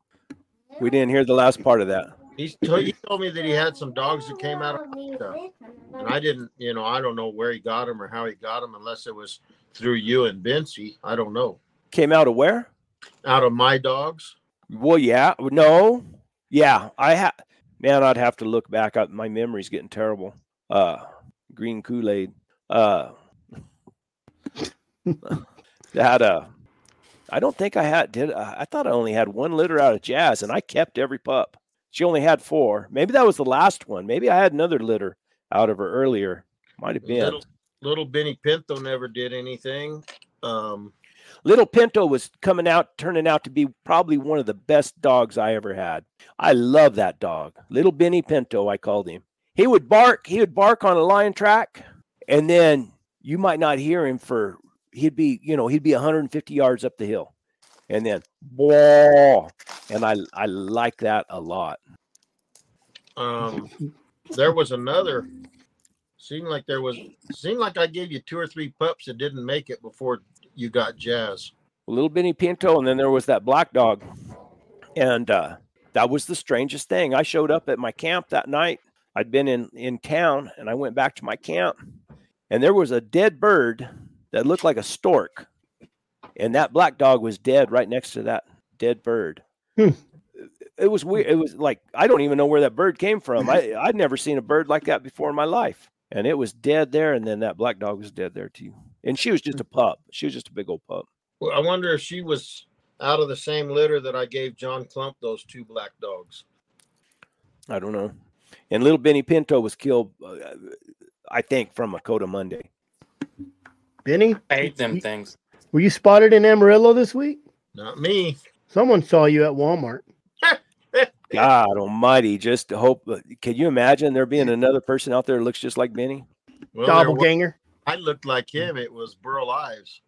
[SPEAKER 2] We didn't hear the last part of that.
[SPEAKER 5] He's t- he told me that he had some dogs that came out of Florida. And I didn't, you know, I don't know where he got them or how he got them, unless it was through you and Bency. I don't know.
[SPEAKER 2] Came out of where?
[SPEAKER 5] Out of my dogs.
[SPEAKER 2] Well, yeah, no, yeah. I have, man. I'd have to look back. I, my memory's getting terrible. Uh, green Kool-Aid. Uh, had a. I don't think I had. Did uh, I thought I only had one litter out of Jazz, and I kept every pup. She only had four. Maybe that was the last one. Maybe I had another litter out of her earlier. Might have been.
[SPEAKER 5] Little, little Benny Pinto never did anything. Um,
[SPEAKER 2] Little Pinto was coming out, turning out to be probably one of the best dogs I ever had. I love that dog. Little Benny Pinto, I called him. he would bark. He would bark on a lion track, and then you might not hear him for. He'd be, you know, he'd be one hundred fifty yards up the hill, and then whoa, and I I like that a lot.
[SPEAKER 5] Um, there was another. Seemed like there was. Seemed like I gave you two or three pups that didn't make it before you got Jazz.
[SPEAKER 2] A little Benny Pinto, and then there was that black dog, and uh, that was the strangest thing. I showed up at my camp that night. I'd been in in town, and I went back to my camp, and there was a dead bird that looked like a stork, and that black dog was dead right next to that dead bird.
[SPEAKER 1] Hmm.
[SPEAKER 2] It was weird. It was like, I don't even know where that bird came from. I, I'd never seen a bird like that before in my life. And it was dead there. And then that black dog was dead there too. And she was just a pup. She was just a big old pup.
[SPEAKER 5] Well, I wonder if she was out of the same litter that I gave John Clump those two black dogs.
[SPEAKER 2] I don't know. And little Benny Pinto was killed, uh, I think, from a Coda Monday.
[SPEAKER 1] Benny,
[SPEAKER 3] I hate them things.
[SPEAKER 1] were you spotted in Amarillo this week?
[SPEAKER 5] Not me.
[SPEAKER 1] Someone saw you at Walmart.
[SPEAKER 2] God almighty, just to hope. Can you imagine there being another person out there that looks just like Benny?
[SPEAKER 5] Well, there was-
[SPEAKER 1] Doppelganger.
[SPEAKER 5] I looked like him. It was Burl Ives.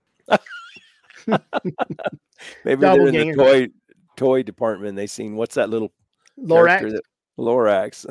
[SPEAKER 2] Maybe they're in the
[SPEAKER 1] Doppelganger.
[SPEAKER 2] toy toy department. They seen, what's that little
[SPEAKER 1] Lorax.
[SPEAKER 2] character that- Lorax.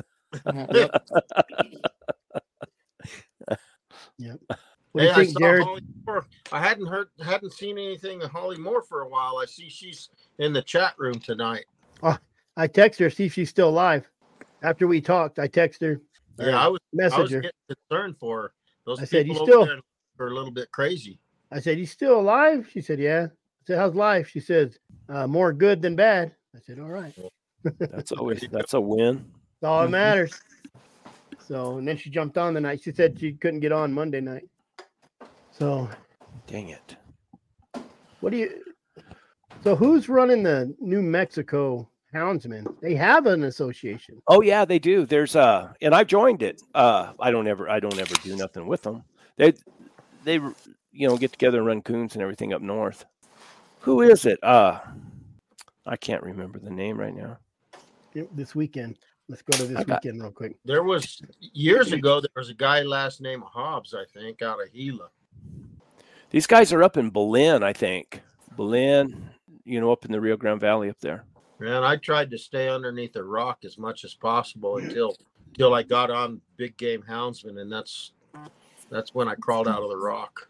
[SPEAKER 1] Yep. What do
[SPEAKER 5] Hey,
[SPEAKER 1] you
[SPEAKER 5] I
[SPEAKER 1] think,
[SPEAKER 5] saw
[SPEAKER 1] Jared?
[SPEAKER 5] Holly Moore. I hadn't heard, hadn't seen anything of Holly Moore for a while. I see she's in the chat room tonight.
[SPEAKER 1] I text her, see if she's still alive. After we talked, I text her,
[SPEAKER 5] Yeah, I was, I was
[SPEAKER 1] message her.
[SPEAKER 5] getting concerned for her. Those
[SPEAKER 1] I said,
[SPEAKER 5] people
[SPEAKER 1] "You
[SPEAKER 5] over
[SPEAKER 1] still-"
[SPEAKER 5] there are a little bit crazy.
[SPEAKER 1] I said, "You still alive?" She said, "Yeah." I said, "How's life?" She says, uh, "More good than bad." I said, "All right.
[SPEAKER 2] That's always, that's a win.
[SPEAKER 1] That's all that
[SPEAKER 5] Mhm.
[SPEAKER 1] matters." So, and then she jumped on the night. She said she couldn't get on Monday night. So,
[SPEAKER 2] Dang it.
[SPEAKER 1] what do you? So, who's running the New Mexico Houndsmen? They have an association.
[SPEAKER 2] Oh yeah, they do. There's uh, and I joined it. Uh, I don't ever, I don't ever do nothing with them. They, they, you know, get together and run coons and everything up north. Who is it? Uh, I can't remember the name right now.
[SPEAKER 1] Yep, this weekend. Let's go to this
[SPEAKER 2] I got-
[SPEAKER 1] weekend real quick.
[SPEAKER 5] There was years ago. There was a guy last name Hobbs, I think, out of Gila.
[SPEAKER 2] These guys are up in Belen, I think. Belen, you know, up in the Rio Grande Valley up there.
[SPEAKER 5] Man, I tried to stay underneath a rock as much as possible until until I got on Big Game Houndsman, and that's that's when I crawled out of the rock.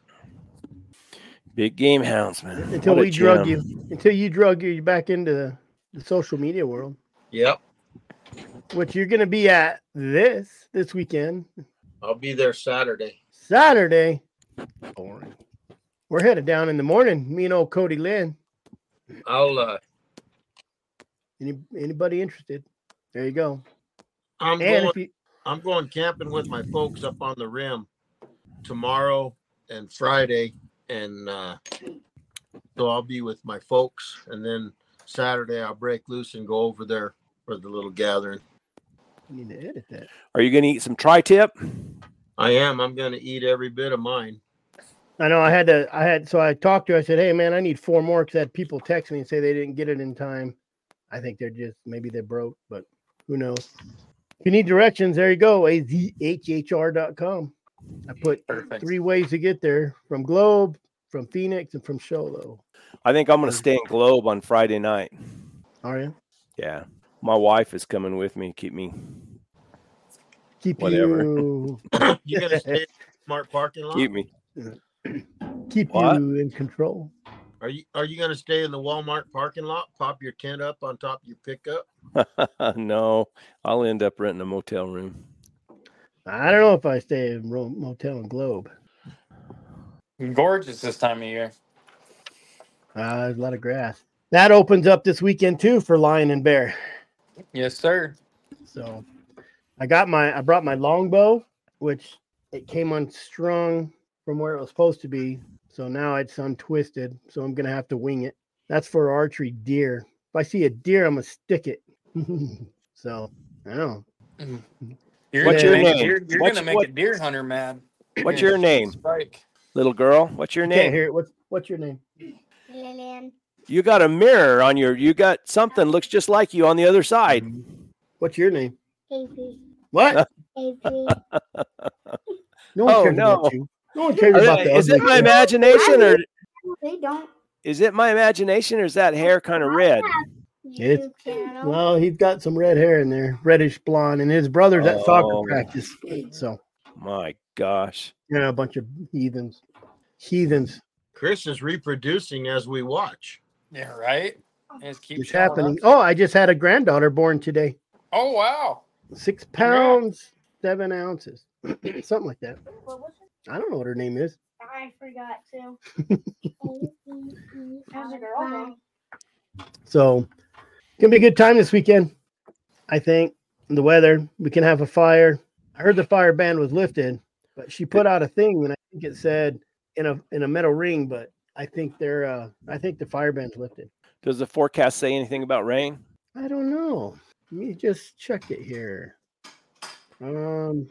[SPEAKER 2] Big Game Houndsman.
[SPEAKER 1] Until
[SPEAKER 2] What a
[SPEAKER 1] we drug
[SPEAKER 2] gem.
[SPEAKER 1] you, until you drug you back into the, the social media world,
[SPEAKER 5] Yep,
[SPEAKER 1] which you're going to be at this this weekend,
[SPEAKER 5] I'll be there Saturday.
[SPEAKER 1] Saturday. Boring. We're headed down in the morning. Me and old Cody Lynn.
[SPEAKER 5] I'll uh,
[SPEAKER 1] Any anybody interested? There you go.
[SPEAKER 5] I'm
[SPEAKER 1] And
[SPEAKER 5] going.
[SPEAKER 1] if you
[SPEAKER 5] I'm going camping with my folks up on the rim tomorrow and Friday, and uh, so I'll be with my folks, and then Saturday I'll break loose and go over there for the little gathering.
[SPEAKER 1] you need to edit that.
[SPEAKER 2] Are you going to eat some tri-tip?
[SPEAKER 5] I am. I'm going to eat every bit of mine.
[SPEAKER 1] I know I had to, I had, so I talked to her. I said, "Hey, man, I need four more," because I had people text me and say they didn't get it in time. I think they're just, maybe they're broke, but who knows? If you need directions, there you go, A Z H H R dot com. I put
[SPEAKER 3] Perfect.
[SPEAKER 1] three ways to get there from Globe, from Phoenix, and from Sholo.
[SPEAKER 2] I think I'm going to stay in Globe on Friday night.
[SPEAKER 1] Are you?
[SPEAKER 2] Yeah. My wife is coming with me to keep me.
[SPEAKER 1] Keep
[SPEAKER 2] Whatever.
[SPEAKER 1] you,
[SPEAKER 5] You going to stay in the smart parking lot?
[SPEAKER 2] Keep me.
[SPEAKER 1] keep
[SPEAKER 2] What?
[SPEAKER 1] you in control.
[SPEAKER 5] Are you Are you going to stay in the Walmart parking lot? Pop your tent up on top of your pickup?
[SPEAKER 2] No, I'll end up renting a motel room.
[SPEAKER 1] I don't know if I stay in Ro- Motel and Globe.
[SPEAKER 3] Gorgeous this time of year.
[SPEAKER 1] Uh, there's a lot of grass. That opens up this weekend too for Lion and Bear.
[SPEAKER 3] Yes, sir.
[SPEAKER 1] So I got my, I brought my longbow, which it came unstrung from where it was supposed to be. So now it's untwisted. So I'm going to have to wing it. That's for archery deer. If I see a deer, I'm going to stick it. So I don't know.
[SPEAKER 3] You're
[SPEAKER 2] What's
[SPEAKER 3] gonna
[SPEAKER 2] your
[SPEAKER 3] make,
[SPEAKER 2] name?
[SPEAKER 3] You're, you're
[SPEAKER 2] What's-
[SPEAKER 3] gonna make
[SPEAKER 2] what-
[SPEAKER 3] a deer hunter mad.
[SPEAKER 2] What's your name,
[SPEAKER 3] Strike.
[SPEAKER 2] little girl? What's your
[SPEAKER 1] I can't
[SPEAKER 2] name?
[SPEAKER 1] hear it. What's, what's your name?
[SPEAKER 4] Lillian.
[SPEAKER 2] You got a mirror on your, you got something looks just like you on the other side.
[SPEAKER 1] What's your name?
[SPEAKER 4] Casey.
[SPEAKER 1] What?
[SPEAKER 4] A P.
[SPEAKER 1] No one
[SPEAKER 2] Oh,
[SPEAKER 1] cares
[SPEAKER 2] no.
[SPEAKER 1] about you. No one cares
[SPEAKER 2] Are
[SPEAKER 1] about
[SPEAKER 2] they-
[SPEAKER 1] the
[SPEAKER 2] is it
[SPEAKER 1] ugly
[SPEAKER 2] my
[SPEAKER 1] kid.
[SPEAKER 2] imagination or
[SPEAKER 4] They don't.
[SPEAKER 2] is it my imagination or is that hair kind of red?
[SPEAKER 1] It's-
[SPEAKER 4] YouTube channel.
[SPEAKER 1] Well, he's got some red hair in there, reddish blonde, and his brother's at soccer
[SPEAKER 2] Oh.
[SPEAKER 1] practice. So,
[SPEAKER 2] My gosh.
[SPEAKER 1] you know, a bunch of heathens. Heathens.
[SPEAKER 5] Chris is reproducing as we watch.
[SPEAKER 3] Yeah, right. Just keep
[SPEAKER 1] It's
[SPEAKER 3] showing
[SPEAKER 1] happening.
[SPEAKER 3] up.
[SPEAKER 1] Oh, I just had a granddaughter born today.
[SPEAKER 3] Oh wow.
[SPEAKER 1] Six pounds, seven ounces. Something like that.
[SPEAKER 4] What was it?
[SPEAKER 1] I don't know what her name is.
[SPEAKER 4] I forgot to. How's it girl?
[SPEAKER 1] So, gonna be a good time this weekend. I think the weather. We can have a fire. I heard the fire ban was lifted, but she put out a thing, and I think it said in a in a metal ring. But I think they're. Uh, I think the fire ban's lifted.
[SPEAKER 2] Does the forecast say anything about rain?
[SPEAKER 1] I don't know. Let me just check it here. Um,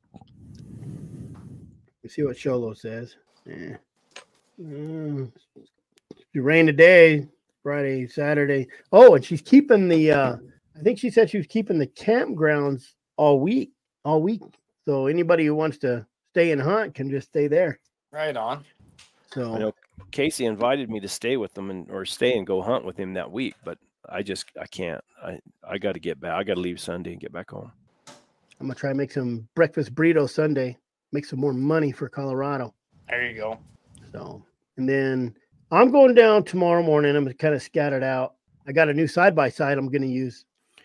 [SPEAKER 1] let's see what Sholo says. Yeah. Mm, it rain today, Friday, Saturday. Oh, and she's keeping the. Uh, I think she said she was keeping the campgrounds all week, all week. So anybody who wants to stay and hunt can just stay there.
[SPEAKER 3] Right on.
[SPEAKER 1] So
[SPEAKER 2] I know Casey invited me to stay with them and or stay and go hunt with him that week, but I just I can't. I I got to get back. I got to leave Sunday and get back home.
[SPEAKER 1] I'm gonna try and make some breakfast burrito Sunday. Make some more money for Colorado.
[SPEAKER 3] There you go.
[SPEAKER 1] So, and then I'm going down tomorrow morning. I'm kind of scattered out. I got a new side by side I'm going to use.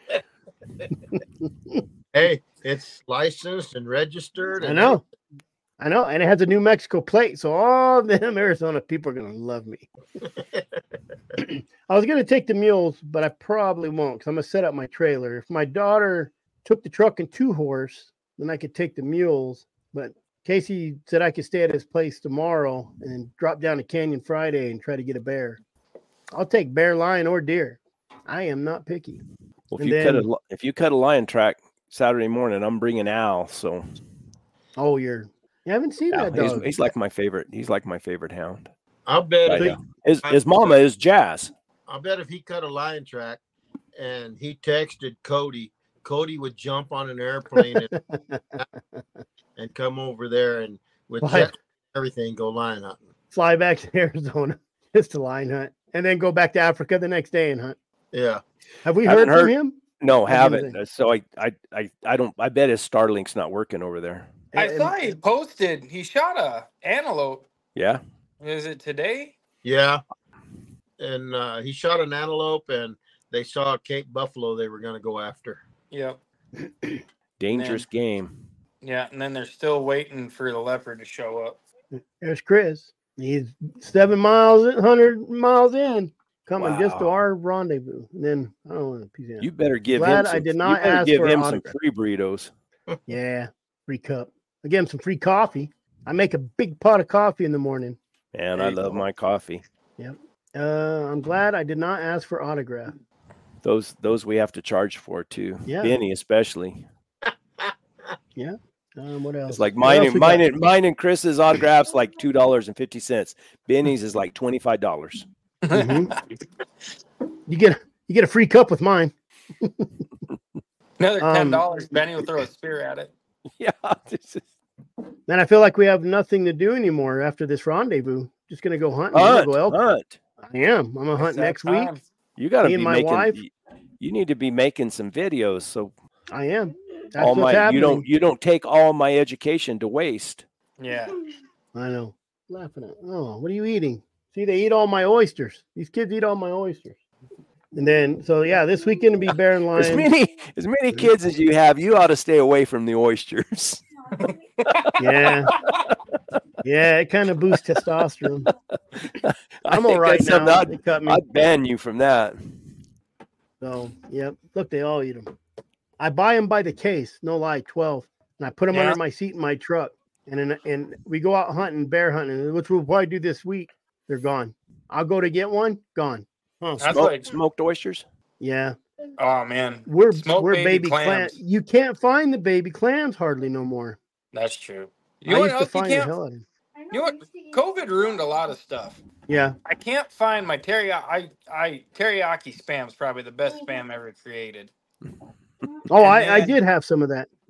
[SPEAKER 5] Hey, it's licensed and registered.
[SPEAKER 1] I
[SPEAKER 5] and
[SPEAKER 1] know. I know. And it has a New Mexico plate. So all them Arizona people are going to love me. I was going to take the mules, but I probably won't because I'm going to set up my trailer. If my daughter took the truck and two horse, then I could take the mules. But Casey said I could stay at his place tomorrow and drop down to Canyon Friday and try to get a bear. I'll take bear, lion, or deer. I am not picky.
[SPEAKER 2] Well, if
[SPEAKER 1] And
[SPEAKER 2] you cut a
[SPEAKER 1] then-
[SPEAKER 2] li- if you cut a lion track Saturday morning, I'm bringing Al. So
[SPEAKER 1] Oh, you're. You haven't seen
[SPEAKER 2] Al,
[SPEAKER 1] that
[SPEAKER 2] he's,
[SPEAKER 1] dog.
[SPEAKER 2] he's like my favorite. He's like my favorite hound.
[SPEAKER 5] I'll bet.
[SPEAKER 2] Right
[SPEAKER 5] if,
[SPEAKER 2] now. His his mama is Jazz.
[SPEAKER 5] I'll bet if he cut a lion track and he texted Cody, Cody would jump on an airplane and, and come over there and with
[SPEAKER 1] What?
[SPEAKER 5] jet everything go lion hunting.
[SPEAKER 1] Fly back to Arizona just to lion hunt, and then go back to Africa the next day and hunt.
[SPEAKER 5] Yeah.
[SPEAKER 1] Have we
[SPEAKER 2] Haven't
[SPEAKER 1] heard from
[SPEAKER 2] heard-
[SPEAKER 1] him?
[SPEAKER 2] No,
[SPEAKER 1] What do you
[SPEAKER 2] haven't.
[SPEAKER 1] think?
[SPEAKER 2] So I, I I I don't. I bet his Starlink's not working over there.
[SPEAKER 3] I
[SPEAKER 1] And-
[SPEAKER 3] saw he posted. He shot a antelope.
[SPEAKER 2] Yeah.
[SPEAKER 3] Is it today?
[SPEAKER 5] Yeah. And uh, he shot an antelope and they saw a Cape buffalo they were going to go after.
[SPEAKER 3] Yep.
[SPEAKER 2] Dangerous game.
[SPEAKER 3] Yeah, and then they're still waiting for the leopard to show up.
[SPEAKER 1] There's Chris. He's seven miles, hundred miles in, coming just to
[SPEAKER 2] Wow.
[SPEAKER 1] our rendezvous. And then I don't know. He's in.
[SPEAKER 2] You better give
[SPEAKER 1] Glad
[SPEAKER 2] him. Some,
[SPEAKER 1] I did
[SPEAKER 2] you
[SPEAKER 1] not
[SPEAKER 2] better
[SPEAKER 1] ask
[SPEAKER 2] give
[SPEAKER 1] for an
[SPEAKER 2] him some
[SPEAKER 1] autograph.
[SPEAKER 2] free burritos.
[SPEAKER 1] Yeah, free cup. I give him some free coffee. I make a big pot of coffee in the morning.
[SPEAKER 2] Man,
[SPEAKER 5] There
[SPEAKER 2] I
[SPEAKER 5] you
[SPEAKER 2] love
[SPEAKER 5] go.
[SPEAKER 2] my coffee.
[SPEAKER 1] Uh, I'm glad I did not ask for autograph.
[SPEAKER 2] Those those we have to charge for too.
[SPEAKER 1] Yeah.
[SPEAKER 2] Benny especially.
[SPEAKER 1] Um, what else?
[SPEAKER 2] It's like
[SPEAKER 1] What
[SPEAKER 2] mine
[SPEAKER 1] else
[SPEAKER 2] and
[SPEAKER 1] we
[SPEAKER 2] mine
[SPEAKER 1] got?
[SPEAKER 2] and mine and Chris's autographs like two dollars and fifty cents. Benny's is like twenty five dollars.
[SPEAKER 1] Mhm. You get you get a free cup with mine.
[SPEAKER 3] Another
[SPEAKER 1] Um,
[SPEAKER 3] ten dollars. Benny will throw a spear at it.
[SPEAKER 2] Yeah. This is,
[SPEAKER 1] Man, I feel like we have nothing to do anymore after this rendezvous. Just gonna go hunting. I'm
[SPEAKER 2] hunt,
[SPEAKER 1] gonna go elk.
[SPEAKER 2] hunt.
[SPEAKER 1] I am. I'm gonna hunt
[SPEAKER 3] It's that
[SPEAKER 1] next week.
[SPEAKER 3] time.
[SPEAKER 2] You got to
[SPEAKER 1] Me
[SPEAKER 2] be
[SPEAKER 1] and my
[SPEAKER 2] making.
[SPEAKER 1] wife.
[SPEAKER 2] You, you need to be making some videos so
[SPEAKER 1] I am. That's
[SPEAKER 2] all
[SPEAKER 1] what's
[SPEAKER 2] my
[SPEAKER 1] happening.
[SPEAKER 2] you don't you don't take all my education to waste.
[SPEAKER 3] Yeah.
[SPEAKER 1] I know. Laughing at. Oh, what are you eating? See, they eat all my oysters. These kids eat all my oysters. And then, so yeah, this weekend will be bear and
[SPEAKER 2] As
[SPEAKER 1] lion.
[SPEAKER 2] many as many kids as you have, you ought to stay away from the oysters.
[SPEAKER 1] Yeah. Yeah, it kind of boosts testosterone.
[SPEAKER 2] I
[SPEAKER 1] I'm
[SPEAKER 2] think
[SPEAKER 1] all right
[SPEAKER 2] that's something
[SPEAKER 1] now.
[SPEAKER 2] I'd,
[SPEAKER 1] They cut me.
[SPEAKER 2] I'd ban you from that.
[SPEAKER 1] So, yep. Look, they all eat them. I buy them by the case, no lie, twelve, and I put them
[SPEAKER 3] Yeah.
[SPEAKER 1] under my seat in my truck. And then, and we go out hunting, bear hunting, which we'll probably do this week. They're gone. I'll go to get one, gone. Huh.
[SPEAKER 3] That's
[SPEAKER 2] Smoke-
[SPEAKER 3] like,
[SPEAKER 2] smoked oysters.
[SPEAKER 1] Yeah,
[SPEAKER 3] oh man,
[SPEAKER 1] we're
[SPEAKER 3] Smoked
[SPEAKER 1] we're
[SPEAKER 3] baby
[SPEAKER 1] baby,
[SPEAKER 3] clams.
[SPEAKER 1] clams. You can't find the baby clams hardly no more.
[SPEAKER 3] that's true. You
[SPEAKER 1] I
[SPEAKER 3] know what
[SPEAKER 1] used to
[SPEAKER 3] else you
[SPEAKER 1] find the
[SPEAKER 3] can't?
[SPEAKER 1] hell out of them.
[SPEAKER 3] You know what? COVID ruined a lot of stuff.
[SPEAKER 1] Yeah,
[SPEAKER 3] I can't find my teriyaki. I, I teriyaki spam is probably the best spam ever created.
[SPEAKER 1] Oh,
[SPEAKER 3] And
[SPEAKER 1] I, I
[SPEAKER 3] then-
[SPEAKER 1] did have some of that.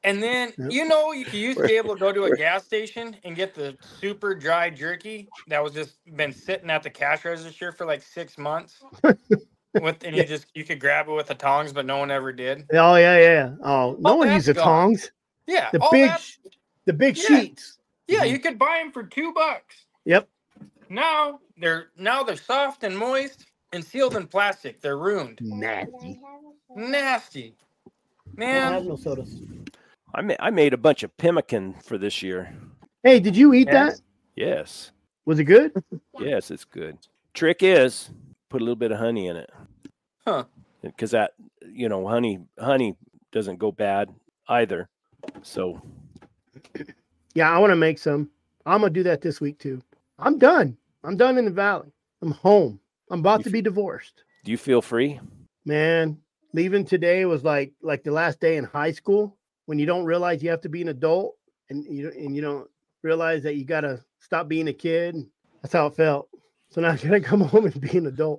[SPEAKER 3] And then,
[SPEAKER 1] Yep.
[SPEAKER 3] you know, you you used to be able to go to a gas station and get the super dry jerky that was just been sitting at the cash register for like six months. With and you just you could grab it with the tongs, but no one ever did.
[SPEAKER 1] Oh yeah, yeah. Oh, no
[SPEAKER 3] All
[SPEAKER 1] one
[SPEAKER 3] that's
[SPEAKER 1] used the
[SPEAKER 3] gone.
[SPEAKER 1] tongs.
[SPEAKER 3] Yeah,
[SPEAKER 1] The
[SPEAKER 3] all
[SPEAKER 1] big,
[SPEAKER 3] that-
[SPEAKER 1] sh- the big
[SPEAKER 3] Yeah.
[SPEAKER 1] sheets.
[SPEAKER 3] yeah, you could buy them for two bucks.
[SPEAKER 1] Yep.
[SPEAKER 3] Now they're now they're soft and moist and sealed in plastic. They're ruined.
[SPEAKER 1] Nasty.
[SPEAKER 3] Nasty.
[SPEAKER 1] I don't have
[SPEAKER 3] Man.
[SPEAKER 1] no sodas.
[SPEAKER 2] I made I made a bunch of pemmican for this year.
[SPEAKER 1] Hey, did you eat
[SPEAKER 3] Yes.
[SPEAKER 1] that?
[SPEAKER 2] Yes,
[SPEAKER 1] Was it good?
[SPEAKER 2] yes, it's good. Trick is put a little bit of honey in it.
[SPEAKER 3] Huh.
[SPEAKER 2] Because that you know honey honey doesn't go bad either. So
[SPEAKER 1] Yeah, I want to make some. I'm gonna do that this week too. I'm done. I'm done in the valley. I'm home. I'm about
[SPEAKER 2] You
[SPEAKER 1] to
[SPEAKER 2] f-
[SPEAKER 1] be divorced.
[SPEAKER 2] do you feel free?
[SPEAKER 1] Man, leaving today was like like the last day in high school when you don't realize you have to be an adult and you and you don't realize that you gotta stop being a kid. That's how it felt. So now I gotta come home and be an adult.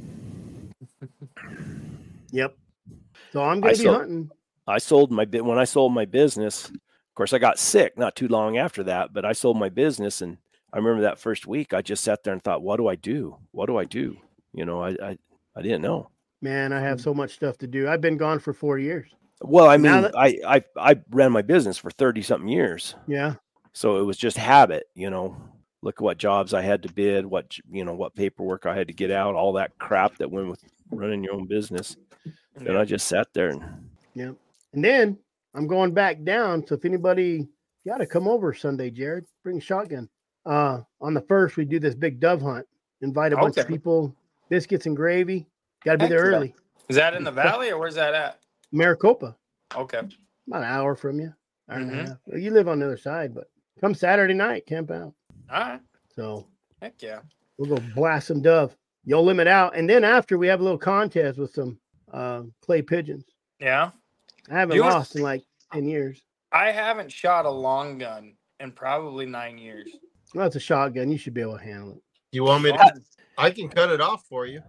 [SPEAKER 1] Yep. So I'm gonna
[SPEAKER 2] I
[SPEAKER 1] be
[SPEAKER 2] saw-
[SPEAKER 1] hunting.
[SPEAKER 2] I sold my bit when I sold my business. Of course, I got sick not too long after that, but I sold my business, and I remember that first week I just sat there and thought, "What do I do? What do I do?" You know, I I, I didn't know.
[SPEAKER 1] Man, I have so much stuff to do. I've been gone for four years.
[SPEAKER 2] Well, I
[SPEAKER 1] Now
[SPEAKER 2] mean,
[SPEAKER 1] that-
[SPEAKER 2] I, I I ran my business for thirty something years,
[SPEAKER 1] Yeah.
[SPEAKER 2] so it was just habit. You know, look at what jobs I had to bid, what you know, what paperwork I had to get out, all that crap that went with running your own business. And I just sat there and
[SPEAKER 1] Yeah. And then I'm going back down. So if anybody got to come over Sunday, Jared, bring a shotgun. Uh, on the first, we do this big dove hunt. Invite a bunch of
[SPEAKER 3] Okay.
[SPEAKER 1] people, biscuits and gravy. Got to be
[SPEAKER 3] Heck
[SPEAKER 1] there
[SPEAKER 3] yeah.
[SPEAKER 1] early.
[SPEAKER 3] Is that in the valley or where's that at?
[SPEAKER 1] Maricopa,
[SPEAKER 3] Okay.
[SPEAKER 1] about an hour from you. Hour and a
[SPEAKER 3] Mhm.
[SPEAKER 1] half. Well, you live on the other side, but come Saturday night, camp out.
[SPEAKER 3] All right.
[SPEAKER 1] So
[SPEAKER 3] Heck yeah.
[SPEAKER 1] we'll go blast some dove. You'll limit out. And then after, we have a little contest with some uh, clay pigeons.
[SPEAKER 3] Yeah.
[SPEAKER 1] I haven't
[SPEAKER 3] You wanna-
[SPEAKER 1] lost in like ten years.
[SPEAKER 3] I haven't shot a long gun in probably nine years.
[SPEAKER 1] Well, it's a shotgun. You should be able to handle it.
[SPEAKER 5] You want me to? I can cut it off for you.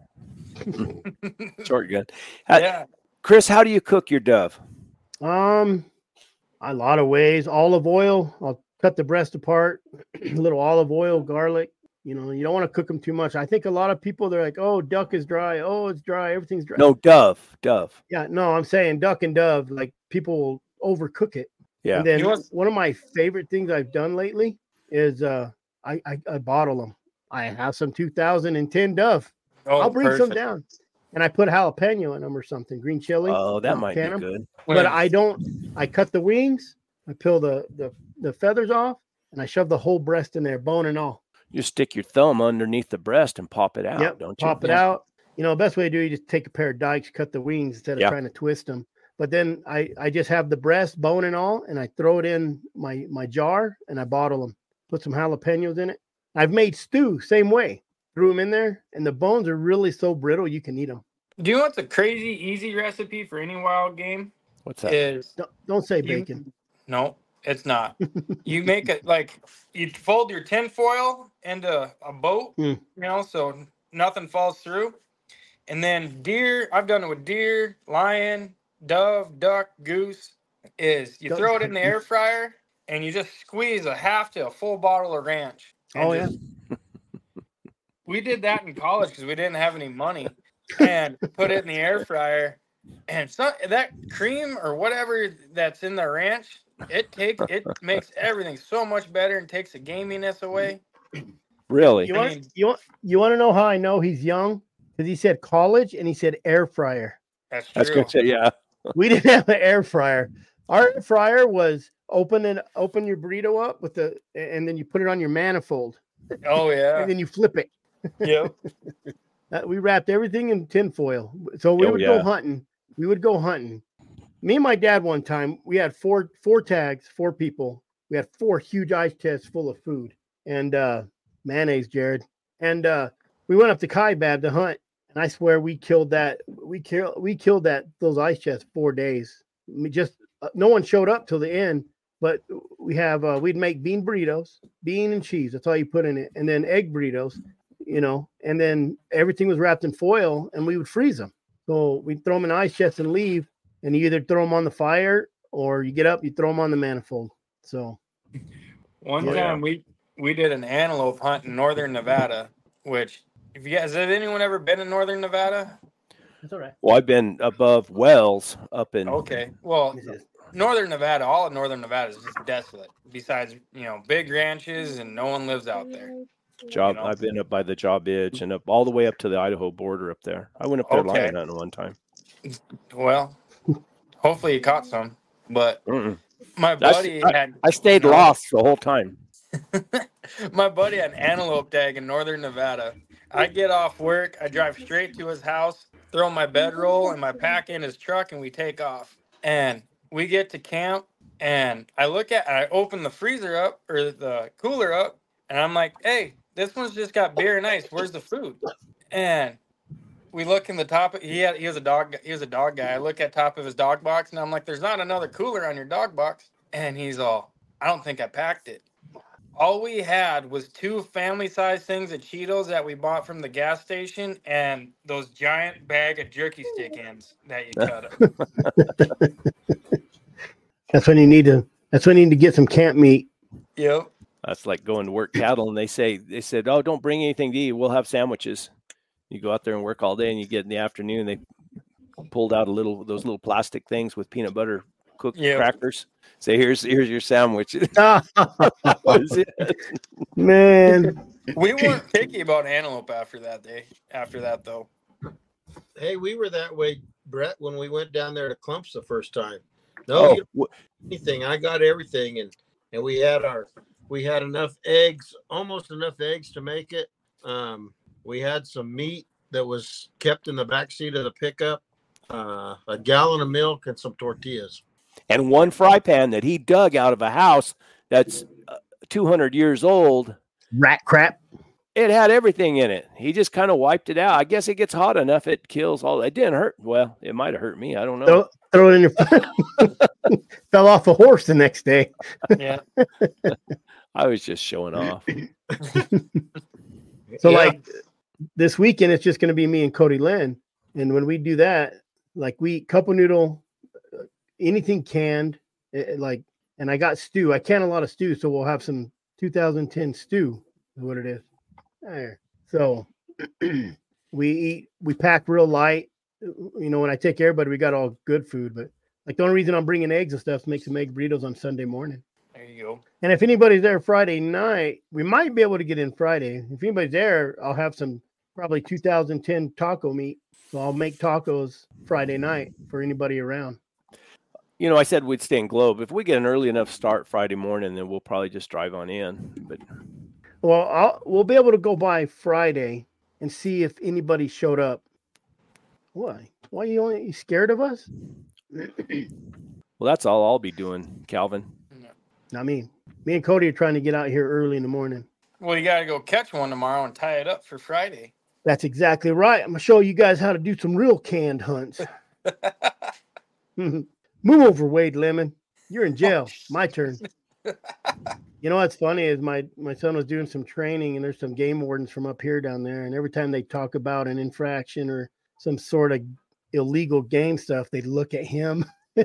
[SPEAKER 2] short gun. Uh,
[SPEAKER 3] yeah.
[SPEAKER 2] Chris, how do you cook your dove?
[SPEAKER 1] Um, a lot of ways. Olive oil. I'll cut the breast apart. A little olive oil, garlic. You know, you don't want to cook them too much. I think a lot of people they're like, "Oh, duck is dry. Oh, it's dry. Everything's dry."
[SPEAKER 2] No, dove, dove.
[SPEAKER 1] Yeah, no, I'm saying duck and dove. Like people will overcook it.
[SPEAKER 2] Yeah.
[SPEAKER 1] And then
[SPEAKER 3] You know what's-
[SPEAKER 1] one of my favorite things I've done lately is uh, I I, I bottle them. I have some two thousand ten dove.
[SPEAKER 3] Oh,
[SPEAKER 1] I'll bring some
[SPEAKER 3] perfect.
[SPEAKER 1] down, and I put jalapeno in them or something, green chili.
[SPEAKER 2] Oh, that might
[SPEAKER 1] can
[SPEAKER 2] be
[SPEAKER 1] 'em.
[SPEAKER 2] good.
[SPEAKER 1] But I don't. I cut the wings. I peel the the the feathers off, and I shove the whole breast in there, bone and all.
[SPEAKER 2] You stick your thumb underneath the breast and pop it out,
[SPEAKER 1] Yep,
[SPEAKER 2] don't you?
[SPEAKER 1] pop it out. You know, the best way to do it, you just take a pair of dikes, cut the wings instead of
[SPEAKER 2] Yeah.
[SPEAKER 1] trying to twist them. But then I I just have the breast, bone and all, and I throw it in my my jar and I bottle them. Put some jalapenos in it. I've made stew same way. Threw them in there, and the bones are really so brittle you can eat them.
[SPEAKER 3] Do you know what's a crazy easy recipe for any wild game?
[SPEAKER 2] What's that?
[SPEAKER 3] Is
[SPEAKER 1] Don't, don't say
[SPEAKER 3] You-
[SPEAKER 1] bacon.
[SPEAKER 3] no, it's not. You make it like you fold your tin foil into a boat,
[SPEAKER 1] Hmm.
[SPEAKER 3] you know, so nothing falls through. And then deer, I've done it with deer, lion, dove, duck, goose. Is you
[SPEAKER 1] Duck,
[SPEAKER 3] throw it in the air
[SPEAKER 1] goose.
[SPEAKER 3] fryer and you just squeeze a half to a full bottle of ranch. and
[SPEAKER 1] Oh, yeah.
[SPEAKER 3] just- We did that in college because we didn't have any money, and put it in the air fryer. And so that cream or whatever that's in the ranch, it takes it makes everything so much better and takes the gaminess away.
[SPEAKER 2] Really?
[SPEAKER 1] You
[SPEAKER 3] I
[SPEAKER 1] want
[SPEAKER 3] mean-
[SPEAKER 1] you want you want to know how I know he's young? Because he said college and he said air fryer.
[SPEAKER 3] That's
[SPEAKER 2] That's
[SPEAKER 3] true.
[SPEAKER 2] good. to say, Yeah.
[SPEAKER 1] We didn't have an air fryer. Our air fryer was open and open your burrito up with the and then you put it on your manifold
[SPEAKER 3] Oh yeah.
[SPEAKER 1] and then you flip it.
[SPEAKER 3] Yep.
[SPEAKER 1] Uh, we wrapped everything in tinfoil. So we
[SPEAKER 2] Oh,
[SPEAKER 1] would
[SPEAKER 2] yeah.
[SPEAKER 1] go hunting. We would go hunting. Me and my dad one time, we had four four tags, four people. We had four huge ice chests full of food and uh mayonnaise, Jared. And uh we went up to Kaibab to hunt. And I swear we killed that. We killed we killed that those ice chests four days. We just uh, no one showed up till the end. But we have uh, we'd make bean burritos, bean and cheese. That's all you put in it, and then egg burritos, you know. And then everything was wrapped in foil, and we would freeze them. So we'd throw them in ice chests and leave, and you either throw them on the fire or you get up, you throw them on the manifold. So
[SPEAKER 3] One
[SPEAKER 1] Yeah.
[SPEAKER 3] time we we did an antelope hunt in northern Nevada, which if you guys have anyone ever been in northern Nevada?
[SPEAKER 1] it's all right.
[SPEAKER 2] Well, I've been above Wells up in.
[SPEAKER 3] Okay. Well,
[SPEAKER 1] This is-
[SPEAKER 3] northern Nevada, all of northern Nevada is just desolate. Besides, you know, big ranches and no one lives out there.
[SPEAKER 2] Job.
[SPEAKER 3] you know.
[SPEAKER 2] I've been up by the Job Edge and up all the way up to the Idaho border up there. I went up there
[SPEAKER 3] Okay.
[SPEAKER 2] lion hunting one time.
[SPEAKER 3] Well, hopefully you caught some. But
[SPEAKER 2] Mm-mm.
[SPEAKER 3] my
[SPEAKER 2] That's-
[SPEAKER 3] buddy had
[SPEAKER 2] I stayed
[SPEAKER 3] No.
[SPEAKER 2] lost the whole time.
[SPEAKER 3] my buddy had an antelope tag in northern Nevada. I get off work, I drive straight to his house, throw my bedroll and my pack in his truck, and we take off. And we get to camp, and I look at, I open the freezer up or the cooler up, and I'm like, "Hey, this one's just got beer and ice. Where's the food?" And we look in the top. He had he was a dog. He was a dog guy. I look at top of his dog box, and I'm like, "There's not another cooler on your dog box." And he's all, "I don't think I packed it." All we had was two family-sized things of Cheetos that we bought from the gas station, and those giant bag of jerky stick ends that you cut up.
[SPEAKER 1] That's when you need to. That's when you need to get some camp meat.
[SPEAKER 3] Yep.
[SPEAKER 2] That's like going to work cattle, and they say they said, "Oh, don't bring anything to eat. We'll have sandwiches." You go out there and work all day, and you get in the afternoon. They pulled out a little those little plastic things with peanut butter cooked
[SPEAKER 3] Yeah.
[SPEAKER 2] crackers. Say, "Here's here's your sandwich."
[SPEAKER 1] Ah,
[SPEAKER 2] That was it.
[SPEAKER 1] man,
[SPEAKER 3] We weren't picky about antelope after that day. After that, though.
[SPEAKER 5] Hey, we were that way, Brett, when we went down there to Clumps the first time. No,
[SPEAKER 2] Oh,
[SPEAKER 5] you don't get anything. I got everything, and and we had our we had enough eggs, almost enough eggs to make it. Um, we had some meat that was kept in the back seat of the pickup, uh, a gallon of milk, and some tortillas.
[SPEAKER 2] and one fry pan that he dug out of a house that's uh, two hundred years old.
[SPEAKER 1] rat crap.
[SPEAKER 2] It had everything in it. He just kind of wiped it out. I guess it gets hot enough, it kills all. It didn't hurt. Well, it might have hurt me. I don't know.
[SPEAKER 1] Throw, throw it in your. Fell off a horse the next day.
[SPEAKER 3] Yeah.
[SPEAKER 2] I was just showing off.
[SPEAKER 1] So
[SPEAKER 5] Yeah.
[SPEAKER 1] like this weekend, it's just going to be me and Cody Lynn, and when we do that, like we eat cup of noodle, uh, anything canned, eh, eh, like, and I got stew. I can a lot of stew, so we'll have some two thousand ten stew. Is what it is. There. So we eat. We pack real light. You know, when I take everybody, we got all good food, but like the only reason I'm bringing eggs and stuff is to make some egg burritos on Sunday morning.
[SPEAKER 3] There you go.
[SPEAKER 1] And if anybody's there Friday night, we might be able to get in Friday. If anybody's there, I'll have some probably two thousand ten taco meat. So I'll make tacos Friday night for anybody around.
[SPEAKER 2] You know, I said we'd stay in Globe. If we get an early enough start Friday morning, then we'll probably just drive on in. But
[SPEAKER 1] Well, I'll, we'll be able to go by Friday and see if anybody showed up. Why? Why you only you scared of us?
[SPEAKER 2] well, that's all I'll be doing, Calvin.
[SPEAKER 1] Not me. Me and Cody are trying to get out here early in the morning.
[SPEAKER 3] Well, you got to go catch one tomorrow and tie it up for Friday.
[SPEAKER 1] That's exactly right. I'm gonna show you guys how to do some real canned hunts. Move over, Wade Lemon. You're in jail. My turn. You know what's funny is my my son was doing some training, and there's some game wardens from up here down there, and every time they talk about an infraction or some sort of illegal game stuff, they look at him.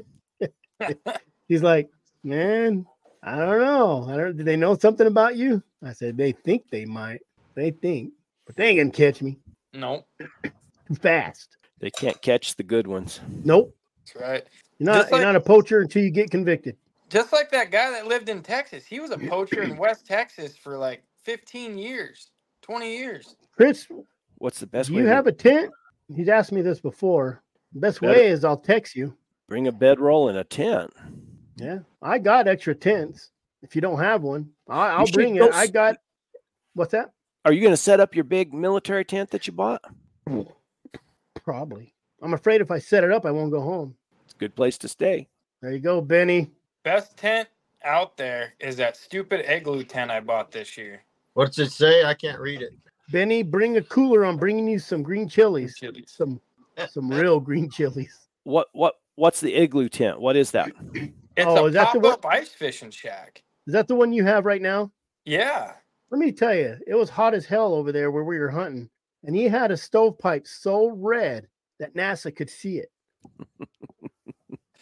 [SPEAKER 1] He's like, "Man, I don't know. I don't. Do they know something about you?" I said, "They think they might. They think, but they ain't gonna catch me
[SPEAKER 3] Nope.
[SPEAKER 1] too fast.
[SPEAKER 2] They can't catch the good ones.
[SPEAKER 1] Nope.
[SPEAKER 3] That's right.
[SPEAKER 1] You're not.
[SPEAKER 3] Just
[SPEAKER 1] You're
[SPEAKER 3] like-
[SPEAKER 1] not a poacher until you get convicted."
[SPEAKER 3] Just like that guy that lived in Texas. He was a poacher in West Texas for like fifteen years, twenty years.
[SPEAKER 1] Chris,
[SPEAKER 2] What's the best
[SPEAKER 1] do
[SPEAKER 2] way
[SPEAKER 1] you
[SPEAKER 2] to
[SPEAKER 1] have a tent? He's asked me this before. The best
[SPEAKER 2] Better-
[SPEAKER 1] way is I'll text you.
[SPEAKER 2] bring a bedroll and a tent?
[SPEAKER 1] Yeah, I got extra tents. If you don't have one, I, I'll
[SPEAKER 2] should
[SPEAKER 1] bring
[SPEAKER 2] go
[SPEAKER 1] it. I
[SPEAKER 2] s-
[SPEAKER 1] got. What's that?
[SPEAKER 2] Are you going to set up your big military tent that you bought?
[SPEAKER 1] Probably. I'm afraid if I set it up, I won't go home.
[SPEAKER 2] It's a good place to stay.
[SPEAKER 1] There you go, Benny.
[SPEAKER 3] Best tent out there is that stupid igloo tent I bought this year.
[SPEAKER 5] What's it say? I can't read it.
[SPEAKER 1] Benny, bring a cooler. I'm bringing you some green chilies.
[SPEAKER 3] Chilies.
[SPEAKER 1] Some some real green chilies.
[SPEAKER 2] What what what's the igloo tent? What is that?
[SPEAKER 3] It's
[SPEAKER 1] Oh,
[SPEAKER 3] a
[SPEAKER 1] is that the
[SPEAKER 3] pop-up ice fishing shack.
[SPEAKER 1] Is that the one you have right now?
[SPEAKER 3] Yeah.
[SPEAKER 1] Let me tell you, it was hot as hell over there where we were hunting, and he had a stovepipe so red that NASA could see it.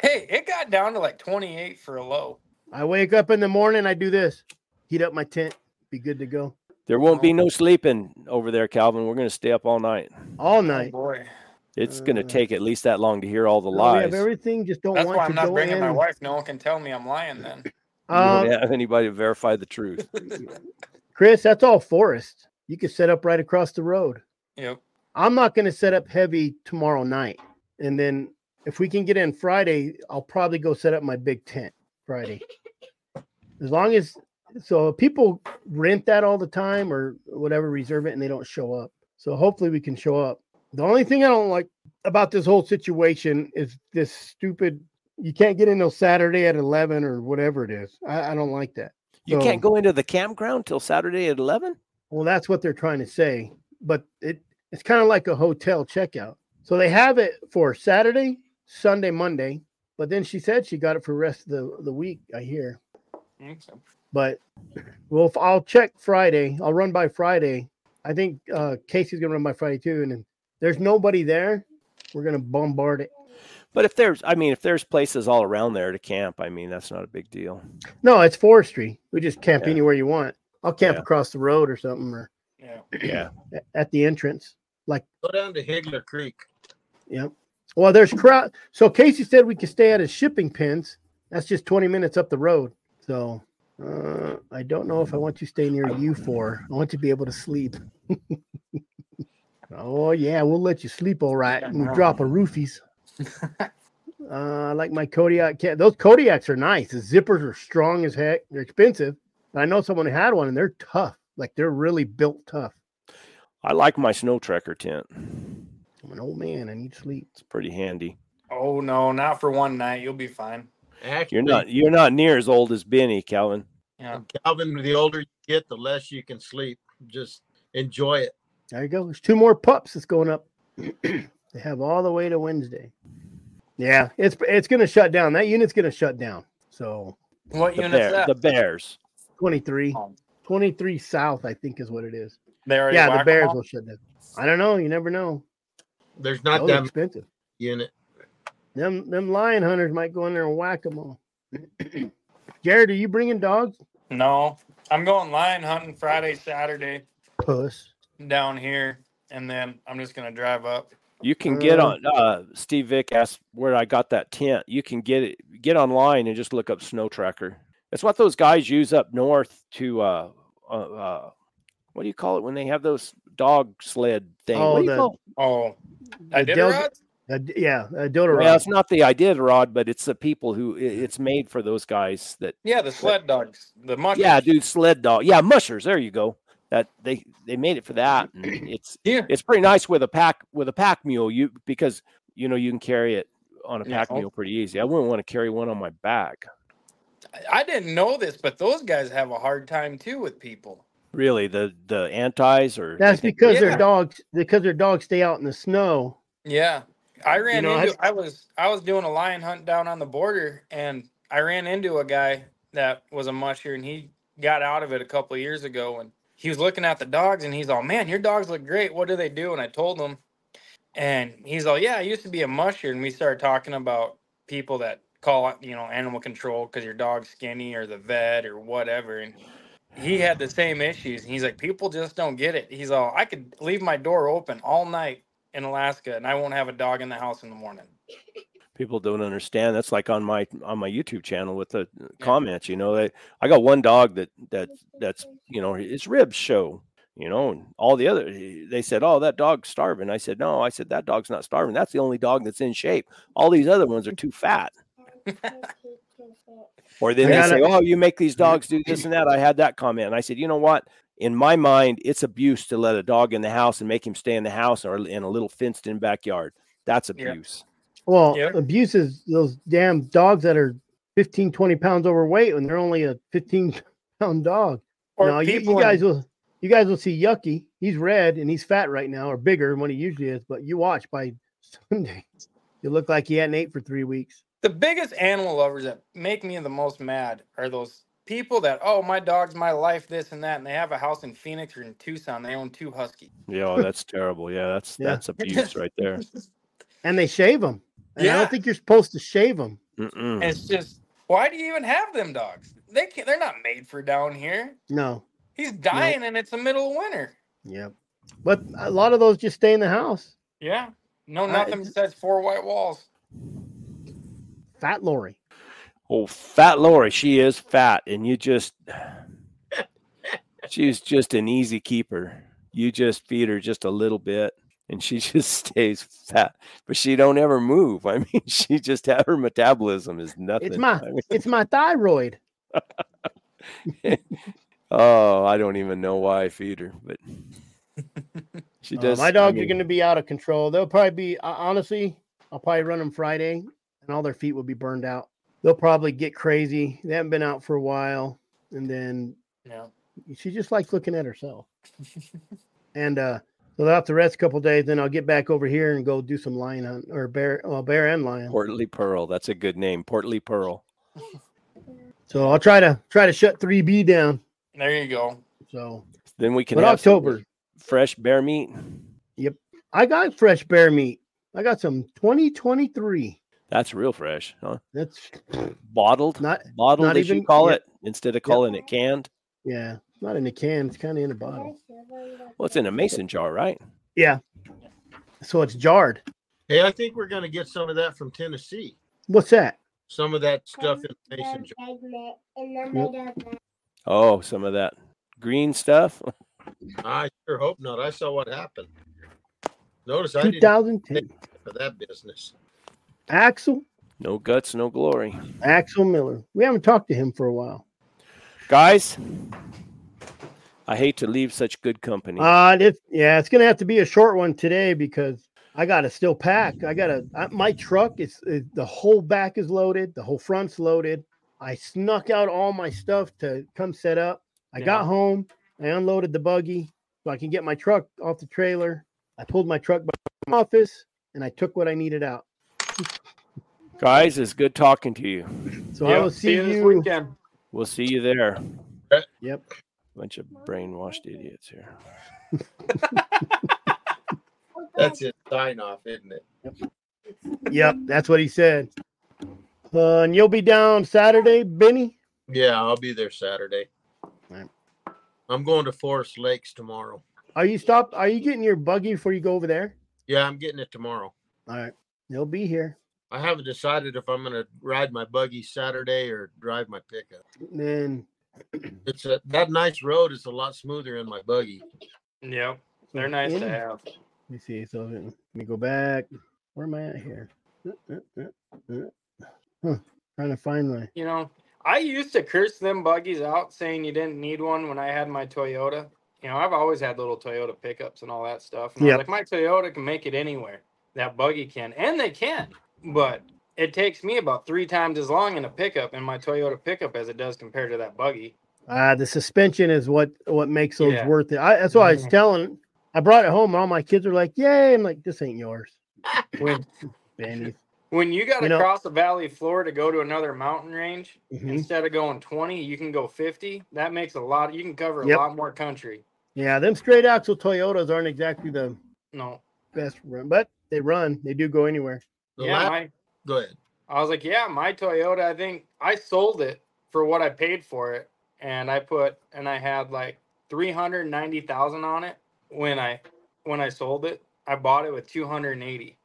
[SPEAKER 3] Hey, it got down to like twenty-eight for a low.
[SPEAKER 1] I wake up in the morning, I do this, heat up my tent, be good to go
[SPEAKER 2] There won't be no sleeping over there, Calvin. We're going to stay up all night.
[SPEAKER 1] all
[SPEAKER 3] Oh
[SPEAKER 1] night.
[SPEAKER 3] boy.
[SPEAKER 2] It's going to
[SPEAKER 1] Uh,
[SPEAKER 2] take at least that long to hear all the
[SPEAKER 1] No, we have
[SPEAKER 2] lies.
[SPEAKER 1] everything. Just don't
[SPEAKER 3] That's
[SPEAKER 1] want
[SPEAKER 3] why
[SPEAKER 1] to
[SPEAKER 3] I'm not
[SPEAKER 1] go
[SPEAKER 3] bringing
[SPEAKER 1] in.
[SPEAKER 3] my wife. No one can tell me I'm lying then.
[SPEAKER 2] You
[SPEAKER 1] Um,
[SPEAKER 2] don't have anybody to verify the truth.
[SPEAKER 1] Chris, that's all forest. You can set up right across the road.
[SPEAKER 3] Yep.
[SPEAKER 1] I'm not going to set up heavy tomorrow night. And then if we can get in Friday, I'll probably go set up my big tent Friday. As long as, so people rent that all the time or whatever, reserve it, and they don't show up. So hopefully we can show up. The only thing I don't like about this whole situation is this stupid, you can't get in till Saturday at eleven or whatever it is. I, I don't like that.
[SPEAKER 2] You
[SPEAKER 1] So-
[SPEAKER 2] can't go into the campground till Saturday at eleven?
[SPEAKER 1] Well, that's what they're trying to say, but it it's kind of like a hotel checkout. So they have it for Saturday, Sunday, Monday, but then she said she got it for the rest of the, the week, I hear.
[SPEAKER 3] Okay.
[SPEAKER 1] But well, if I'll check Friday, I'll run by Friday. I think uh, Casey's gonna run by Friday too, and if there's nobody there, we're gonna bombard it.
[SPEAKER 2] But if there's, I mean, if there's places all around there to camp, I mean, that's not a big deal.
[SPEAKER 1] No, it's forestry. We just camp
[SPEAKER 2] Yeah.
[SPEAKER 1] anywhere you want. I'll camp
[SPEAKER 2] Yeah.
[SPEAKER 1] across the road or something, or
[SPEAKER 3] Yeah.
[SPEAKER 2] Yeah.
[SPEAKER 1] at the entrance. Like,
[SPEAKER 5] Go down to Higler Creek.
[SPEAKER 1] yep. Well, there's crowd. So Casey said we could stay at his shipping pins. That's just twenty minutes up the road. So uh, I don't know if I want to stay near you for. I want to be able to sleep. Oh yeah, we'll let you sleep all right. And we drop a roofies. uh, I like my Kodiak cat. Those Kodiaks are nice. The zippers are strong as heck. They're expensive. But I know someone who had one and they're tough. Like they're really built tough.
[SPEAKER 2] I like my snow trekker tent.
[SPEAKER 1] I'm an old man. I need sleep.
[SPEAKER 2] It's pretty handy.
[SPEAKER 3] Oh no, not for one night. You'll be fine.
[SPEAKER 5] Actually,
[SPEAKER 2] You're not you're not near as old as Benny, Calvin.
[SPEAKER 3] Yeah.
[SPEAKER 5] Calvin, the older you get, the less you can sleep. Just enjoy it.
[SPEAKER 1] There you go. There's two more pups that's going up. They have all the way to Wednesday. Yeah, it's it's gonna shut down. That unit's gonna shut down. So
[SPEAKER 3] What
[SPEAKER 2] The,
[SPEAKER 3] unit's
[SPEAKER 2] bear,
[SPEAKER 3] that?
[SPEAKER 2] the Bears.
[SPEAKER 1] twenty-three.
[SPEAKER 3] Oh,
[SPEAKER 1] twenty-three South, I think is what it is.
[SPEAKER 3] they already
[SPEAKER 1] Yeah, the
[SPEAKER 3] whack 'em
[SPEAKER 1] Bears
[SPEAKER 3] all?
[SPEAKER 1] will shut down. I don't know. You never know.
[SPEAKER 5] There's not
[SPEAKER 1] Those
[SPEAKER 5] that
[SPEAKER 1] are
[SPEAKER 5] many
[SPEAKER 1] expensive.
[SPEAKER 5] unit.
[SPEAKER 1] Them them lion hunters might go in there and whack them all. Jared, are you bringing dogs?
[SPEAKER 3] No, I'm going lion hunting Friday, Saturday
[SPEAKER 1] Puss.
[SPEAKER 3] down here, and then I'm just gonna drive up.
[SPEAKER 2] You can get
[SPEAKER 1] Uh,
[SPEAKER 2] on uh Steve Vick asked where I got that tent. You can get it get online and just look up snow tracker. It's what those guys use up north to uh uh, uh what do you call it when they have those dog sled thing?
[SPEAKER 1] Oh,
[SPEAKER 2] what do you
[SPEAKER 1] the-
[SPEAKER 2] call it?
[SPEAKER 3] Oh,
[SPEAKER 1] The
[SPEAKER 3] I did
[SPEAKER 1] Del-
[SPEAKER 3] Rod?
[SPEAKER 1] Uh, d- yeah, uh, Dota
[SPEAKER 2] Well, it's not the idea, Rod, but it's the people who i- it's made for those guys that
[SPEAKER 3] Yeah, the sled dogs, the mushers.
[SPEAKER 2] yeah, dude, sled dog. Yeah, mushers. There you go. That they they made it for that. And it's
[SPEAKER 3] Yeah.
[SPEAKER 2] it's pretty nice with a pack with a pack mule. You because you know you can carry it on a
[SPEAKER 3] Yeah.
[SPEAKER 2] pack mule pretty easy. I wouldn't want to carry one on my back.
[SPEAKER 3] I didn't know this, but those guys have a hard time too with people.
[SPEAKER 2] Really, the the antis or
[SPEAKER 1] That's
[SPEAKER 2] they think-
[SPEAKER 1] because
[SPEAKER 3] Yeah.
[SPEAKER 1] their dogs because their dogs stay out in the snow.
[SPEAKER 3] Yeah, I ran
[SPEAKER 1] know,
[SPEAKER 3] into. I was I was doing a lion hunt down on the border, and I ran into a guy that was a musher, and he got out of it a couple of years ago, and he was looking at the dogs, and he's all, "Man, your dogs look great. What do they do?" And I told him, and he's all, "Yeah, I used to be a musher," and we started talking about people that call it, you know, animal control because your dog's skinny or the vet or whatever, and he had the same issues. And he's like, people just don't get it. He's all, I could leave my door open all night in Alaska and I won't have a dog in the house in the morning.
[SPEAKER 2] people don't understand. That's like on my on my YouTube channel with the comments. You know, they, I got one dog that that that's you know his ribs show. You know, and all the other they said, "Oh, that dog's starving." I said, "No," I said that dog's not starving. That's the only dog that's in shape. All these other ones are too fat. Or then
[SPEAKER 1] I
[SPEAKER 2] they
[SPEAKER 1] gotta-
[SPEAKER 2] say, "Oh, you make these dogs do this and that." I had that comment, and I said, "You know what? In my mind, it's abuse to let a dog in the house and make him stay in the house or in a little fenced-in backyard. That's
[SPEAKER 3] Yeah.
[SPEAKER 2] abuse."
[SPEAKER 1] Well,
[SPEAKER 3] Yep.
[SPEAKER 1] abuse is those damn dogs that are fifteen, twenty pounds overweight when they're only a fifteen pound dog.
[SPEAKER 3] Or
[SPEAKER 1] No, you, you
[SPEAKER 3] people
[SPEAKER 1] guys
[SPEAKER 3] in-
[SPEAKER 1] will you guys will see Yucky. He's red and he's fat right now, or bigger than what he usually is. But you watch by Sunday, you look like he hadn't ate for three weeks.
[SPEAKER 3] the biggest animal lovers that make me the most mad are those people that, oh, my dog's my life, this and that, and they have a house in Phoenix or in Tucson. They own two huskies.
[SPEAKER 2] Yeah, that's terrible. Yeah, that's
[SPEAKER 1] Yeah.
[SPEAKER 2] that's abuse right there.
[SPEAKER 1] And they shave them. And I
[SPEAKER 3] Yeah.
[SPEAKER 1] don't think you're supposed to shave them.
[SPEAKER 2] Mm-mm.
[SPEAKER 3] It's just, why do you even have them dogs? They can't, they're not made for down here.
[SPEAKER 1] No.
[SPEAKER 3] He's dying and it's the middle of winter.
[SPEAKER 1] Yep. But a lot of those just stay in the house.
[SPEAKER 3] Yeah. No,
[SPEAKER 1] I-
[SPEAKER 3] nothing besides four white walls.
[SPEAKER 1] Fat Lori.
[SPEAKER 2] Oh, fat Lori, she is fat, and you just, she's just an easy keeper. You just feed her just a little bit, and she just stays fat. But she don't ever move. I mean, she just her metabolism is nothing.
[SPEAKER 1] It's my
[SPEAKER 2] I mean,
[SPEAKER 1] it's my thyroid.
[SPEAKER 2] oh, I don't even know why I feed her, but she
[SPEAKER 1] Uh,
[SPEAKER 2] does.
[SPEAKER 1] my dogs
[SPEAKER 2] I mean,
[SPEAKER 1] are going to be out of control. They'll probably be uh, honestly. I'll probably run them Friday, and all their feet will be burned out. They'll probably get crazy. They haven't been out for a while, and then
[SPEAKER 3] Yeah.
[SPEAKER 1] she just likes looking at herself. And uh, so they'll have to rest a couple days. Then I'll get back over here and go do some lion hunt or bear. Well, bear and lion.
[SPEAKER 2] Portly Pearl. That's a good name, Portly Pearl.
[SPEAKER 1] So I'll try to try to shut three B down.
[SPEAKER 3] There you go.
[SPEAKER 1] So,
[SPEAKER 2] Then we can
[SPEAKER 1] but
[SPEAKER 2] have some
[SPEAKER 1] October,
[SPEAKER 2] fresh bear meat.
[SPEAKER 1] I got fresh bear meat. I got some twenty twenty-three.
[SPEAKER 2] That's real fresh, huh?
[SPEAKER 1] That's
[SPEAKER 2] Bottled,
[SPEAKER 1] not,
[SPEAKER 2] bottled
[SPEAKER 1] not
[SPEAKER 2] as you
[SPEAKER 1] even-
[SPEAKER 2] call
[SPEAKER 1] yeah.
[SPEAKER 2] it, instead of calling it canned.
[SPEAKER 1] yeah, it's not in a can. It's kind of in a bottle.
[SPEAKER 2] Well, it's in a mason jar, right?
[SPEAKER 1] Yeah. So it's jarred.
[SPEAKER 5] Hey, I think we're gonna get some of that from Tennessee.
[SPEAKER 1] What's that?
[SPEAKER 5] Some of that stuff in the mason jar.
[SPEAKER 2] Oh, some of that green stuff.
[SPEAKER 5] I sure hope not. I saw what happened. Notice I didn't
[SPEAKER 1] twenty ten.
[SPEAKER 5] for that business.
[SPEAKER 1] Axel,
[SPEAKER 2] No guts, no glory.
[SPEAKER 1] Axel Miller. We haven't talked to him for a while.
[SPEAKER 2] Guys, I hate to leave such good company.
[SPEAKER 1] Uh, it's, yeah, it's gonna have to be a short one today because I gotta still pack. I gotta. I, my truck is, is the whole back is loaded, the whole front's loaded. I snuck out all my stuff to come set up. I
[SPEAKER 3] Yeah.
[SPEAKER 1] got home. I unloaded the buggy so I can get my truck off the trailer. I pulled my truck back to my office and I took what I needed out.
[SPEAKER 2] Guys, it's good talking to you.
[SPEAKER 1] So I will see,
[SPEAKER 3] you this
[SPEAKER 1] you.
[SPEAKER 3] weekend.
[SPEAKER 2] We'll see you there.
[SPEAKER 1] Yep.
[SPEAKER 2] Bunch of brainwashed idiots here.
[SPEAKER 5] That's it. Sign off, isn't it?
[SPEAKER 1] Yep. That's what he said. Uh, and you'll be down Saturday, Benny.
[SPEAKER 5] Yeah, I'll be there Saturday.
[SPEAKER 1] Right.
[SPEAKER 5] I'm going to Forest Lakes tomorrow.
[SPEAKER 1] Are you stopped? Are you getting your buggy before you go over there?
[SPEAKER 5] Yeah, I'm getting it tomorrow.
[SPEAKER 1] All right. He'll be here.
[SPEAKER 5] I haven't decided if I'm going to ride my buggy Saturday or drive my pickup.
[SPEAKER 1] Then
[SPEAKER 5] It's a that nice road is a lot smoother in my buggy.
[SPEAKER 3] Yep. They're nice to
[SPEAKER 1] Yeah.
[SPEAKER 3] have.
[SPEAKER 1] let me see. So let me go back. Where am I at here? Huh. Trying to find my.
[SPEAKER 3] You know, I used to curse them buggies out saying you didn't need one when I had my Toyota. You know, I've always had little Toyota pickups and all that stuff. And I
[SPEAKER 1] Yep.
[SPEAKER 3] was like, my Toyota can make it anywhere. That buggy can. And they can. But it takes me about three times as long in a pickup in my Toyota pickup as it does compared to that buggy.
[SPEAKER 1] Uh, the suspension is what what makes those
[SPEAKER 3] Yeah.
[SPEAKER 1] worth it. I, that's why I was
[SPEAKER 3] Mhm.
[SPEAKER 1] telling. I brought it home. And all my kids are like, "Yay!" I'm like, "This ain't yours."
[SPEAKER 3] When,
[SPEAKER 1] Benny's.
[SPEAKER 3] when you got to
[SPEAKER 1] You know-
[SPEAKER 3] cross the valley floor to go to another mountain range,
[SPEAKER 1] Mhm.
[SPEAKER 3] instead of going twenty, you can go fifty. That makes a lot. You can cover a
[SPEAKER 1] Yep.
[SPEAKER 3] lot more country.
[SPEAKER 1] Yeah, them straight axle Toyotas aren't exactly the
[SPEAKER 3] No.
[SPEAKER 1] best run, but they run. They do go anywhere.
[SPEAKER 5] The
[SPEAKER 3] Yeah,
[SPEAKER 5] last,
[SPEAKER 3] my
[SPEAKER 5] go ahead.
[SPEAKER 3] I was like, yeah, my Toyota, I think I sold it for what I paid for it. And I put, and I had like three hundred ninety thousand on it when I, when I sold it. I bought it with two hundred eighty.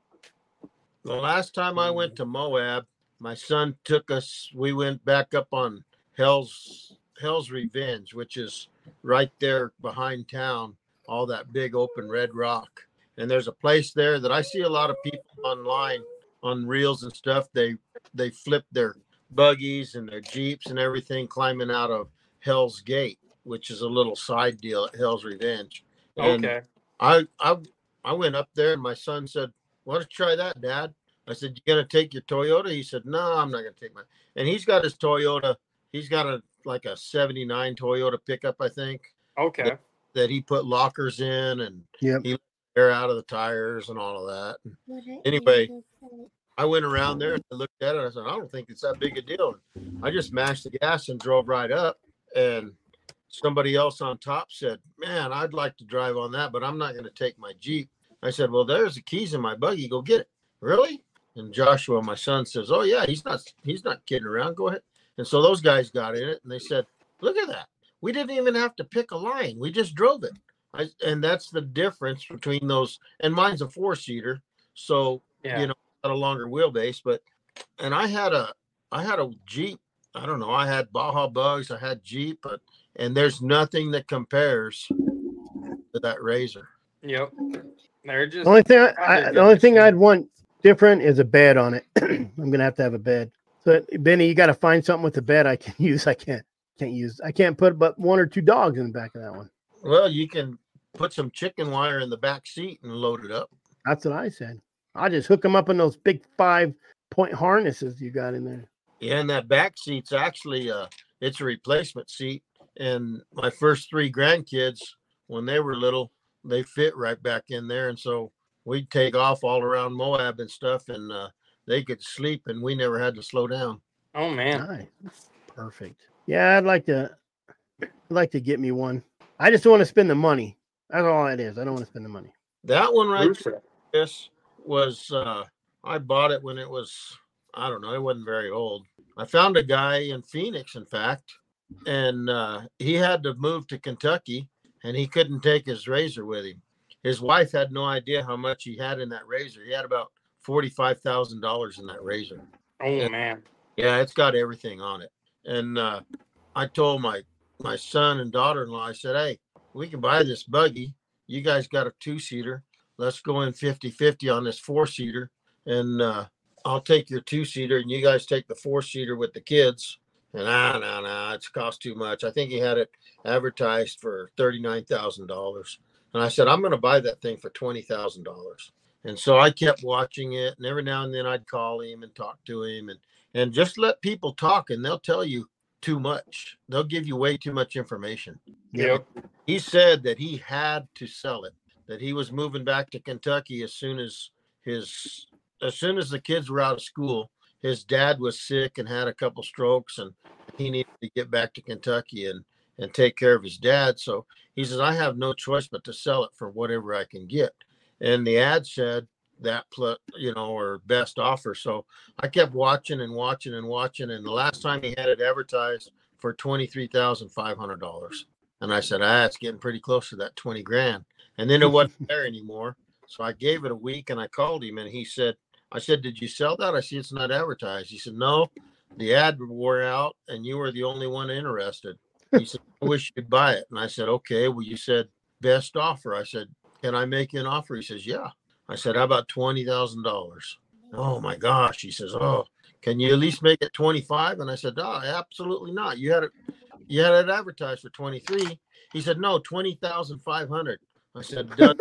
[SPEAKER 5] The last time I went to Moab, my son took us. We went back up on Hell's Hell's Revenge, which is right there behind town. All that big open red rock, and there's a place there that I see a lot of people online on reels and stuff. They they flip their buggies and their jeeps and everything climbing out of Hell's Gate, which is a little side deal at Hell's Revenge. And
[SPEAKER 3] Okay.
[SPEAKER 5] I I I went up there and my son said, "Why don't you try that, Dad?" I said, "You gonna take your Toyota?" He said, "No, I'm not gonna take my." And he's got his Toyota. He's got a like a seventy-nine Toyota pickup, I think,
[SPEAKER 3] Okay.
[SPEAKER 5] that he put lockers in and
[SPEAKER 1] Yep.
[SPEAKER 5] he let air out of the tires and all of that. Anyway, I went around there and I looked at it. I said, "I don't think it's that big a deal." I just mashed the gas and drove right up. And somebody else on top said, "Man, I'd like to drive on that, but I'm not going to take my Jeep." I said, "Well, there's the keys in my buggy. Go get it." "Really?" And Joshua, my son, says, "Oh yeah, he's not he's not kidding around. Go ahead." And so those guys got in it, and they said, "Look at that. We didn't even have to pick a line. We just drove it." I, and that's the difference between those. And mine's a four seater, so
[SPEAKER 3] Yeah.
[SPEAKER 5] you know, got a longer wheelbase. But and I had a I had a Jeep. I don't know. I had Baja Bugs. I had Jeep, but and there's nothing that compares to that Razor.
[SPEAKER 3] Yep. They're just
[SPEAKER 1] The only thing I,
[SPEAKER 3] God, they're
[SPEAKER 1] I,
[SPEAKER 3] good
[SPEAKER 1] the only thing
[SPEAKER 3] machines.
[SPEAKER 1] I'd want different is a bed on it. I'm gonna have to have a bed. So Benny, you got to find something with the bed I can use. I can't can't use. I can't put but one or two dogs in the back of that one.
[SPEAKER 5] Well, you can put some chicken wire in the back seat and load it up.
[SPEAKER 1] That's what I said. I just hook them up in those big five point harnesses you got in there.
[SPEAKER 5] Yeah, and that back seat's actually uh it's a replacement seat. And my first three grandkids, when they were little, they fit right back in there. And so we'd take off all around Moab and stuff, and uh, they could sleep, and we never had to slow down.
[SPEAKER 3] Oh man.
[SPEAKER 1] Nice. Perfect. Yeah, I'd like to I'd like to get me one. I just don't want to spend the money. That's all it is. I don't want to spend the money.
[SPEAKER 5] That one right
[SPEAKER 3] Rooster.
[SPEAKER 5] there, this was uh I bought it when it was, I don't know, it wasn't very old. I found a guy in Phoenix, in fact, and uh, he had to move to Kentucky, and he couldn't take his Razor with him. His wife had no idea how much he had in that Razor. He had about forty-five thousand dollars in that Razor.
[SPEAKER 3] Oh
[SPEAKER 5] Yeah.
[SPEAKER 3] man.
[SPEAKER 5] Yeah, it's got everything on it. And uh, I told my my son and daughter-in-law, I said, "Hey, we can buy this buggy. You guys got a two-seater. Let's go in fifty-fifty on this four-seater, and uh, I'll take your two-seater, and you guys take the four-seater with the kids." And ah, no, no, it's cost too much. I think he had it advertised for thirty-nine thousand dollars. And I said, "I'm going to buy that thing for twenty thousand dollars. And so I kept watching it, and every now and then I'd call him and talk to him, and and just let people talk, and they'll tell you too much. They'll give you way too much information.
[SPEAKER 3] Yep.
[SPEAKER 5] He said that he had to sell it, that he was moving back to Kentucky as soon as his as soon as the kids were out of school. His dad was sick and had a couple strokes, and he needed to get back to Kentucky and and take care of his dad. So he says, I have no choice but to sell it for whatever I can get. And the ad said that, pl- you know, or best offer. So I kept watching and watching and watching. And the last time he had it advertised for twenty-three thousand five hundred dollars. And I said, ah, it's getting pretty close to that twenty grand. And then it wasn't there anymore. So I gave it a week, and I called him, and he said, I said, did you sell that? I said, it's not advertised. He said, no, the ad wore out, and you were the only one interested. He said, I wish you could buy it. And I said, okay, well, you said best offer. I said, can I make you an offer? He says, yeah. I said, how about twenty thousand dollars? Oh my gosh. He says, oh, can you at least make it twenty-five? And I said, oh, absolutely not. You had it, you had it advertised for twenty-three. He said, no, twenty thousand five hundred. I said, done.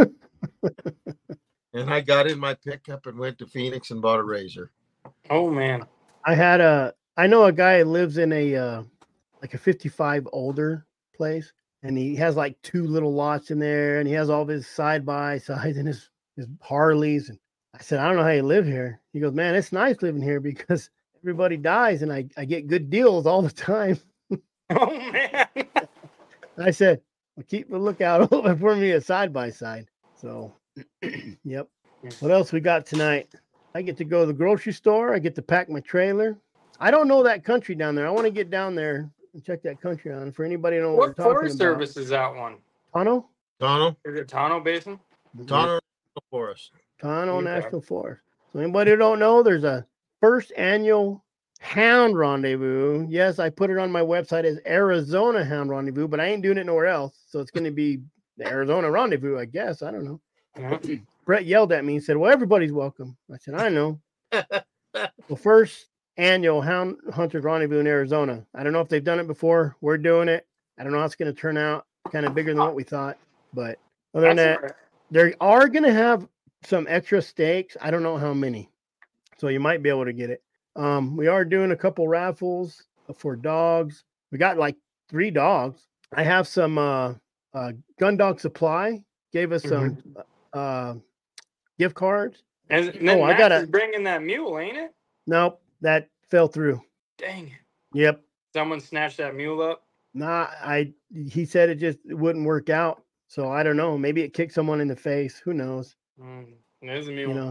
[SPEAKER 5] And I got in my pickup and went to Phoenix and bought a Razor.
[SPEAKER 3] Oh man.
[SPEAKER 1] I had a I know a guy who lives in a uh, like a fifty-five older place, and he has like two little lots in there, and he has all of his side by sides and his his Harleys. And I said, I don't know how you live here. He goes, man, it's nice living here because everybody dies, and I, I get good deals all the time.
[SPEAKER 3] Oh man.
[SPEAKER 1] I said, well, keep a lookout for me a side by side. So, yep. What else we got tonight? I get to go to the grocery store. I get to pack my trailer. I don't know that country down there. I want to get down there and check that country out. For anybody who know what,
[SPEAKER 3] What
[SPEAKER 1] we're talking
[SPEAKER 3] Forest
[SPEAKER 1] about.
[SPEAKER 3] Service is that one?
[SPEAKER 1] Tano?
[SPEAKER 5] Tano,
[SPEAKER 3] Is it Tano Basin?
[SPEAKER 5] Tano Forest.
[SPEAKER 1] Tano
[SPEAKER 3] Okay.
[SPEAKER 1] National Forest. So anybody who don't know, there's a first annual Hound Rendezvous. Yes, I put it on my website as Arizona Hound Rendezvous, but I ain't doing it nowhere else. So it's going to be the Arizona Rendezvous, I guess. I don't know.
[SPEAKER 3] Yeah.
[SPEAKER 1] Brett yelled at me and said, well, everybody's welcome. I said, I know. Well, first annual Hound Hunters Rendezvous in Arizona. I don't know if they've done it before. We're doing it. I don't know how it's going to turn out. Kind of bigger than what we thought. But other than that,
[SPEAKER 3] That's
[SPEAKER 1] they are going to have some extra stakes. I don't know how many. So you might be able to get it. Um, we are doing a couple raffles for dogs. We got like three dogs. I have some uh, uh, Gun Dog Supply. Gave us some uh, gift cards.
[SPEAKER 3] And then
[SPEAKER 1] Oh, I
[SPEAKER 3] Max
[SPEAKER 1] gotta-
[SPEAKER 3] is bringing that mule, ain't it?
[SPEAKER 1] Nope, that fell through.
[SPEAKER 3] Dang it.
[SPEAKER 1] Yep.
[SPEAKER 3] Someone snatched that mule up.
[SPEAKER 1] Nah, I he said it just wouldn't work out. So I don't know. Maybe it kicked someone in the face. Who knows?
[SPEAKER 3] Mm, there's a mule.
[SPEAKER 1] You know,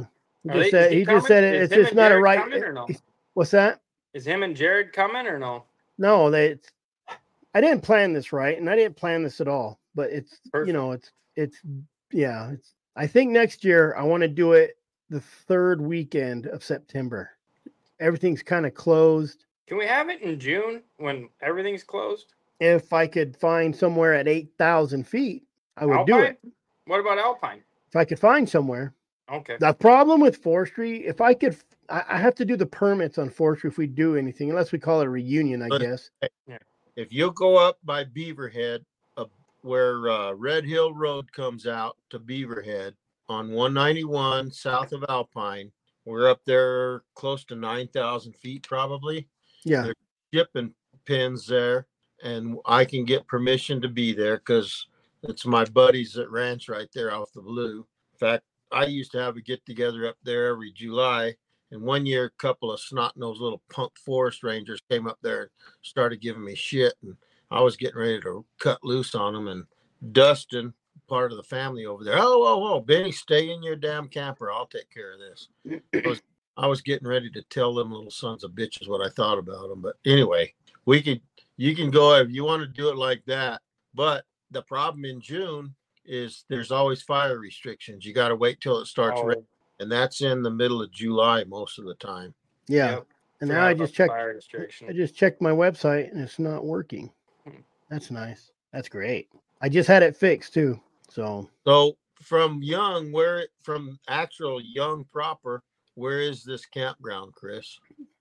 [SPEAKER 1] He
[SPEAKER 3] Are
[SPEAKER 1] just
[SPEAKER 3] they-
[SPEAKER 1] said
[SPEAKER 3] is he
[SPEAKER 1] he just
[SPEAKER 3] coming?
[SPEAKER 1] said it,
[SPEAKER 3] Is
[SPEAKER 1] it's
[SPEAKER 3] him
[SPEAKER 1] just
[SPEAKER 3] and
[SPEAKER 1] not a
[SPEAKER 3] Jared
[SPEAKER 1] right.
[SPEAKER 3] coming or no?
[SPEAKER 1] What's that?
[SPEAKER 3] Is him and Jared coming or no?
[SPEAKER 1] No, they. It's, I didn't plan this right, and I didn't plan this at all. But it's
[SPEAKER 3] Perfect.
[SPEAKER 1] you know it's it's yeah it's. I think next year I want to do it the third weekend of September. Everything's kind of closed.
[SPEAKER 3] Can we have it in June when everything's closed?
[SPEAKER 1] If I could find somewhere at eight thousand feet, I would do it.
[SPEAKER 3] Alpine? What about Alpine?
[SPEAKER 1] If I could find somewhere.
[SPEAKER 3] Okay.
[SPEAKER 1] The problem with forestry, if I could, I, I have to do the permits on forestry if we do anything, unless we call it a reunion, I
[SPEAKER 5] But-
[SPEAKER 1] guess.
[SPEAKER 5] If you go up by Beaverhead, uh, where uh, Red Hill Road comes out to Beaverhead on one ninety-one south of Alpine, we're up there close to nine thousand feet probably.
[SPEAKER 1] Yeah.
[SPEAKER 5] There- Shipping pins there, and I can get permission to be there because it's my buddies that ranch right there off the blue. In fact, I used to have a get together up there every July. And one year, a couple of snot-nosed little punk forest rangers came up there and started giving me shit. And I was getting ready to cut loose on them. And Dustin, part of the family over there, oh, oh, oh, Benny, stay in your damn camper. I'll take care of this. I was, I was getting ready to tell them little sons of bitches what I thought about them. But anyway, we could, you can go if you want to do it like that. But the problem in June is there's always fire restrictions. You got to wait till it starts
[SPEAKER 3] Oh,
[SPEAKER 5] raining. And that's in the middle of July most of the time.
[SPEAKER 1] Yeah.
[SPEAKER 3] yep.
[SPEAKER 1] And
[SPEAKER 3] Forgot
[SPEAKER 1] now I
[SPEAKER 3] about
[SPEAKER 1] just
[SPEAKER 3] the
[SPEAKER 1] checked.
[SPEAKER 3] fire
[SPEAKER 1] I
[SPEAKER 3] restriction.
[SPEAKER 1] just checked my website and it's not working.
[SPEAKER 3] Hmm.
[SPEAKER 1] That's nice. That's great. I just had it fixed too. So
[SPEAKER 5] So from Young, where from actual Young proper, where is this campground, Chris?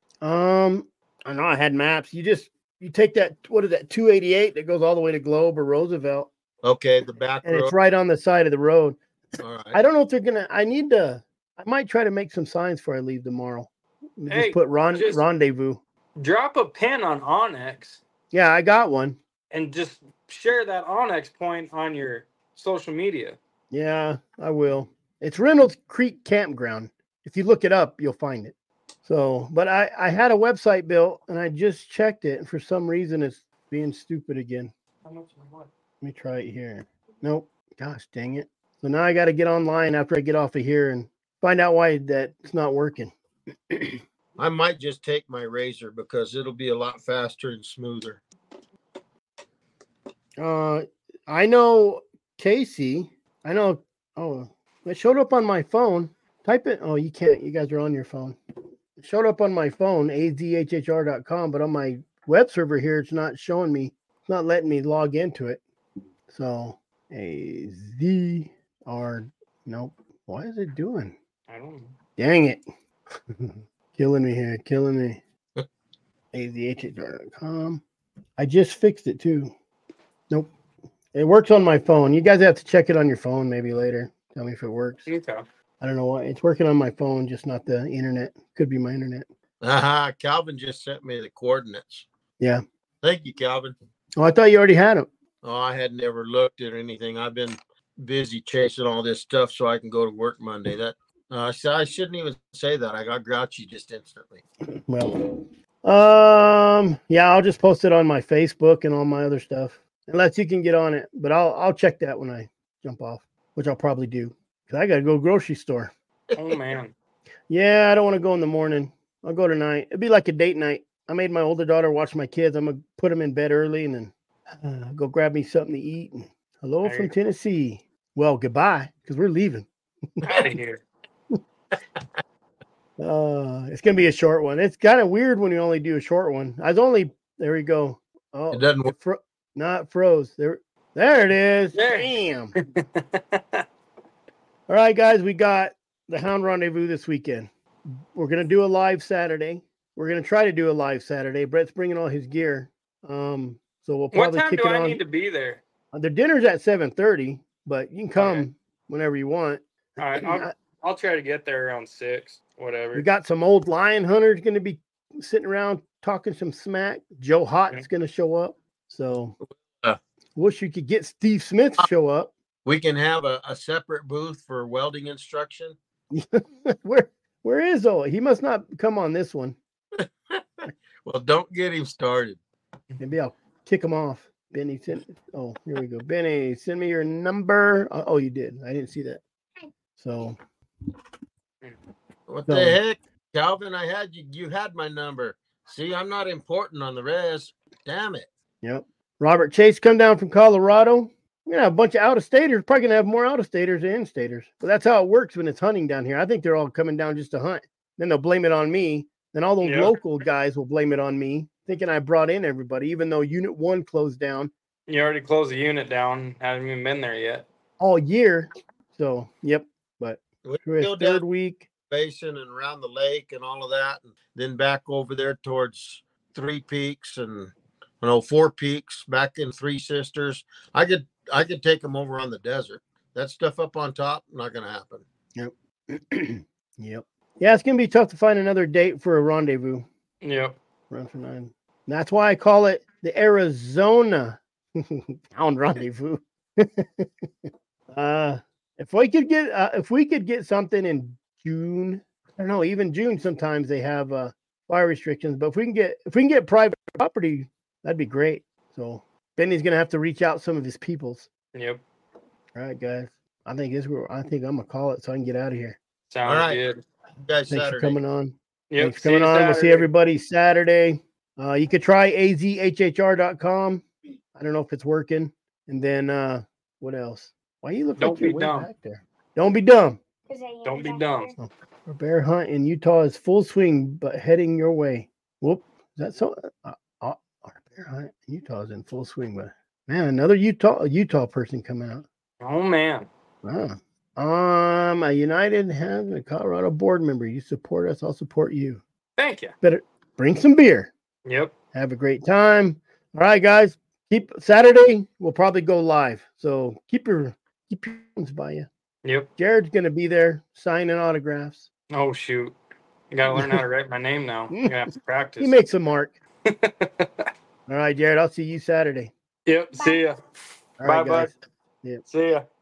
[SPEAKER 1] um I know I had maps. You just you take that what is that two eighty-eight that goes all the way to Globe or Roosevelt,
[SPEAKER 5] Okay, the back
[SPEAKER 1] and
[SPEAKER 5] road.
[SPEAKER 1] it's right on the side of the road.
[SPEAKER 5] All right.
[SPEAKER 1] I don't know if they're gonna I need to I might try to make some signs before I leave tomorrow. Just
[SPEAKER 3] Hey,
[SPEAKER 1] put ron-
[SPEAKER 3] just-
[SPEAKER 1] rendezvous.
[SPEAKER 3] Drop a pin on Onyx
[SPEAKER 1] Yeah, I got one.
[SPEAKER 3] and just share that Onyx point on your social media.
[SPEAKER 1] Yeah, I will. It's Reynolds Creek Campground. If you look it up, you'll find it. So, but I, I had a website built and I just checked it, and for some reason it's being stupid again.
[SPEAKER 3] How much and what?
[SPEAKER 1] Let me try it here. Nope. Gosh dang it. So now I got to get online after I get off of here and find out why that it's not working.
[SPEAKER 5] I might just take my razor because it'll be a lot faster and smoother.
[SPEAKER 1] Uh, I know Casey. I know. Oh, it showed up on my phone. Type it. Oh, you can't. You guys are on your phone. It showed up on my phone, a z h h r dot com, but on my web server here, it's not showing me. It's not letting me log into it. So a z r. Nope. Why is it doing?
[SPEAKER 3] I don't know.
[SPEAKER 1] Dang it. Killing me here. Killing me. a z h h r dot com. I just fixed it too. Nope. It works on my phone. You guys have to check it on your phone maybe later. Tell me if it works.
[SPEAKER 3] Okay.
[SPEAKER 1] I don't know why. It's working on my phone, just not the internet. Could be my internet.
[SPEAKER 5] Aha, Calvin just sent me the coordinates.
[SPEAKER 1] Yeah.
[SPEAKER 5] Thank you, Calvin.
[SPEAKER 1] Oh, I thought you already had them.
[SPEAKER 5] Oh, I had never looked at anything. I've been busy chasing all this stuff so I can go to work Monday. That uh, so I shouldn't even say that. I got grouchy just instantly.
[SPEAKER 1] Well, um, yeah, I'll just post it on my Facebook and all my other stuff, unless you can get on it. But I'll I'll check that when I jump off, which I'll probably do because I got to go grocery store.
[SPEAKER 3] Oh man.
[SPEAKER 1] Yeah, I don't want to go in the morning. I'll go tonight. It'd be like a date night. I made my older daughter watch my kids. I'm gonna put them in bed early and then uh, go grab me something to eat. And hello
[SPEAKER 3] There
[SPEAKER 1] from
[SPEAKER 3] you go.
[SPEAKER 1] Tennessee. Well, goodbye, because we're leaving.
[SPEAKER 3] Out of here.
[SPEAKER 1] Uh, it's gonna be a short one. It's kind of weird when you only do a short one. I was only there. We go. Oh,
[SPEAKER 5] It doesn't work.
[SPEAKER 1] fro- not froze. There, there it is.
[SPEAKER 3] There.
[SPEAKER 1] Damn. All right, guys, we got the Hound Rendezvous this weekend. We're gonna do a live Saturday. We're gonna try to do a live Saturday. Brett's bringing all his gear. Um, so we'll
[SPEAKER 3] What
[SPEAKER 1] probably
[SPEAKER 3] time
[SPEAKER 1] kick
[SPEAKER 3] do
[SPEAKER 1] it
[SPEAKER 3] I
[SPEAKER 1] on.
[SPEAKER 3] need to be there?
[SPEAKER 1] Uh, The dinner's at seven thirty, but you can come
[SPEAKER 3] Okay.
[SPEAKER 1] whenever you want.
[SPEAKER 3] All right, I'll, I'll try to get there around six. Whatever.
[SPEAKER 1] We got some old lion hunters going to be sitting around talking some smack. Joe Hott's
[SPEAKER 3] Okay.
[SPEAKER 1] going to show up. So
[SPEAKER 5] Uh.
[SPEAKER 1] wish you could get Steve Smith to show up.
[SPEAKER 5] We can have a, a separate booth for welding instruction.
[SPEAKER 1] where where is Ola? He must not come on this one.
[SPEAKER 5] Well, don't get him started.
[SPEAKER 1] Maybe I'll kick him off. Benny, send, oh, here we go. Benny, send me your number. Oh, oh, you did. I didn't see that. So
[SPEAKER 5] What
[SPEAKER 1] So-
[SPEAKER 5] the heck, Calvin? I had you. You had my number. See, I'm not important on the res. Damn it.
[SPEAKER 1] Yep. Robert Chase come down from Colorado. We're gonna have a bunch of out of staters. Probably gonna have more out of staters than in staters. But that's how it works when it's hunting down here. I think they're all coming down just to hunt. Then they'll blame it on me. Then all those
[SPEAKER 3] Yeah.
[SPEAKER 1] local guys will blame it on me, thinking I brought in everybody, even though Unit One closed down
[SPEAKER 3] You already closed the unit down. Haven't even been there yet.
[SPEAKER 1] all year. So, yep. But
[SPEAKER 5] We
[SPEAKER 1] we're
[SPEAKER 5] go
[SPEAKER 1] his
[SPEAKER 5] down
[SPEAKER 1] third
[SPEAKER 5] the
[SPEAKER 1] week.
[SPEAKER 5] basin and around the lake and all of that, and then back over there towards Three Peaks and you know Four Peaks, back in Three Sisters. I could I could take them over on the desert. That stuff up on top, not gonna happen.
[SPEAKER 1] Yep. Yeah, it's gonna be tough to find another date for a rendezvous.
[SPEAKER 3] Yep.
[SPEAKER 1] Run for nine. That's why I call it the Arizona Town Rendezvous. uh, if we could get, uh, if we could get something in June, I don't know, even June. Sometimes they have uh, fire restrictions, but if we can get, if we can get private property, that'd be great. So Benny's gonna have to reach out some of his peoples.
[SPEAKER 3] Yep.
[SPEAKER 1] All right, guys. I think this where I think I'm gonna call it so I can get out of here.
[SPEAKER 3] Sounds
[SPEAKER 5] All right.
[SPEAKER 3] good.
[SPEAKER 5] You guys,
[SPEAKER 1] Thanks
[SPEAKER 5] Saturday.
[SPEAKER 1] for coming on.
[SPEAKER 3] Yep.
[SPEAKER 1] Thanks for coming
[SPEAKER 3] you
[SPEAKER 1] on. We'll see
[SPEAKER 3] Saturday.
[SPEAKER 1] everybody Saturday. Uh, you could try A Z H H R dot com. I don't know if it's working. And then uh, what else? Why you look
[SPEAKER 3] Don't
[SPEAKER 1] like you're
[SPEAKER 3] be
[SPEAKER 1] way
[SPEAKER 3] dumb.
[SPEAKER 1] back there? Don't be dumb.
[SPEAKER 4] 'Cause I am
[SPEAKER 3] Don't be
[SPEAKER 4] back
[SPEAKER 3] dumb.
[SPEAKER 4] there.
[SPEAKER 1] A bear hunt in Utah is full swing, but heading your way. Whoop. Is that so? Uh, uh, our bear hunt in Utah is in full swing, but man, another Utah a Utah person coming out.
[SPEAKER 3] Oh man.
[SPEAKER 1] Wow. Um, a United has a Colorado board member. You support us, I'll support you.
[SPEAKER 3] Thank you.
[SPEAKER 1] Better bring some beer.
[SPEAKER 3] Yep.
[SPEAKER 1] Have a great time. All right, guys. Keep Saturday. We'll probably go live. So keep your keep your phones by you.
[SPEAKER 3] Yep.
[SPEAKER 1] Jared's gonna be there signing autographs.
[SPEAKER 3] Oh shoot. You gotta learn how to write my name now. You're gonna have to practice.
[SPEAKER 1] He makes a mark. All right, Jared. I'll see you Saturday.
[SPEAKER 3] Yep. See ya.
[SPEAKER 1] All right,
[SPEAKER 3] Bye, bud.
[SPEAKER 1] guys.
[SPEAKER 3] See ya.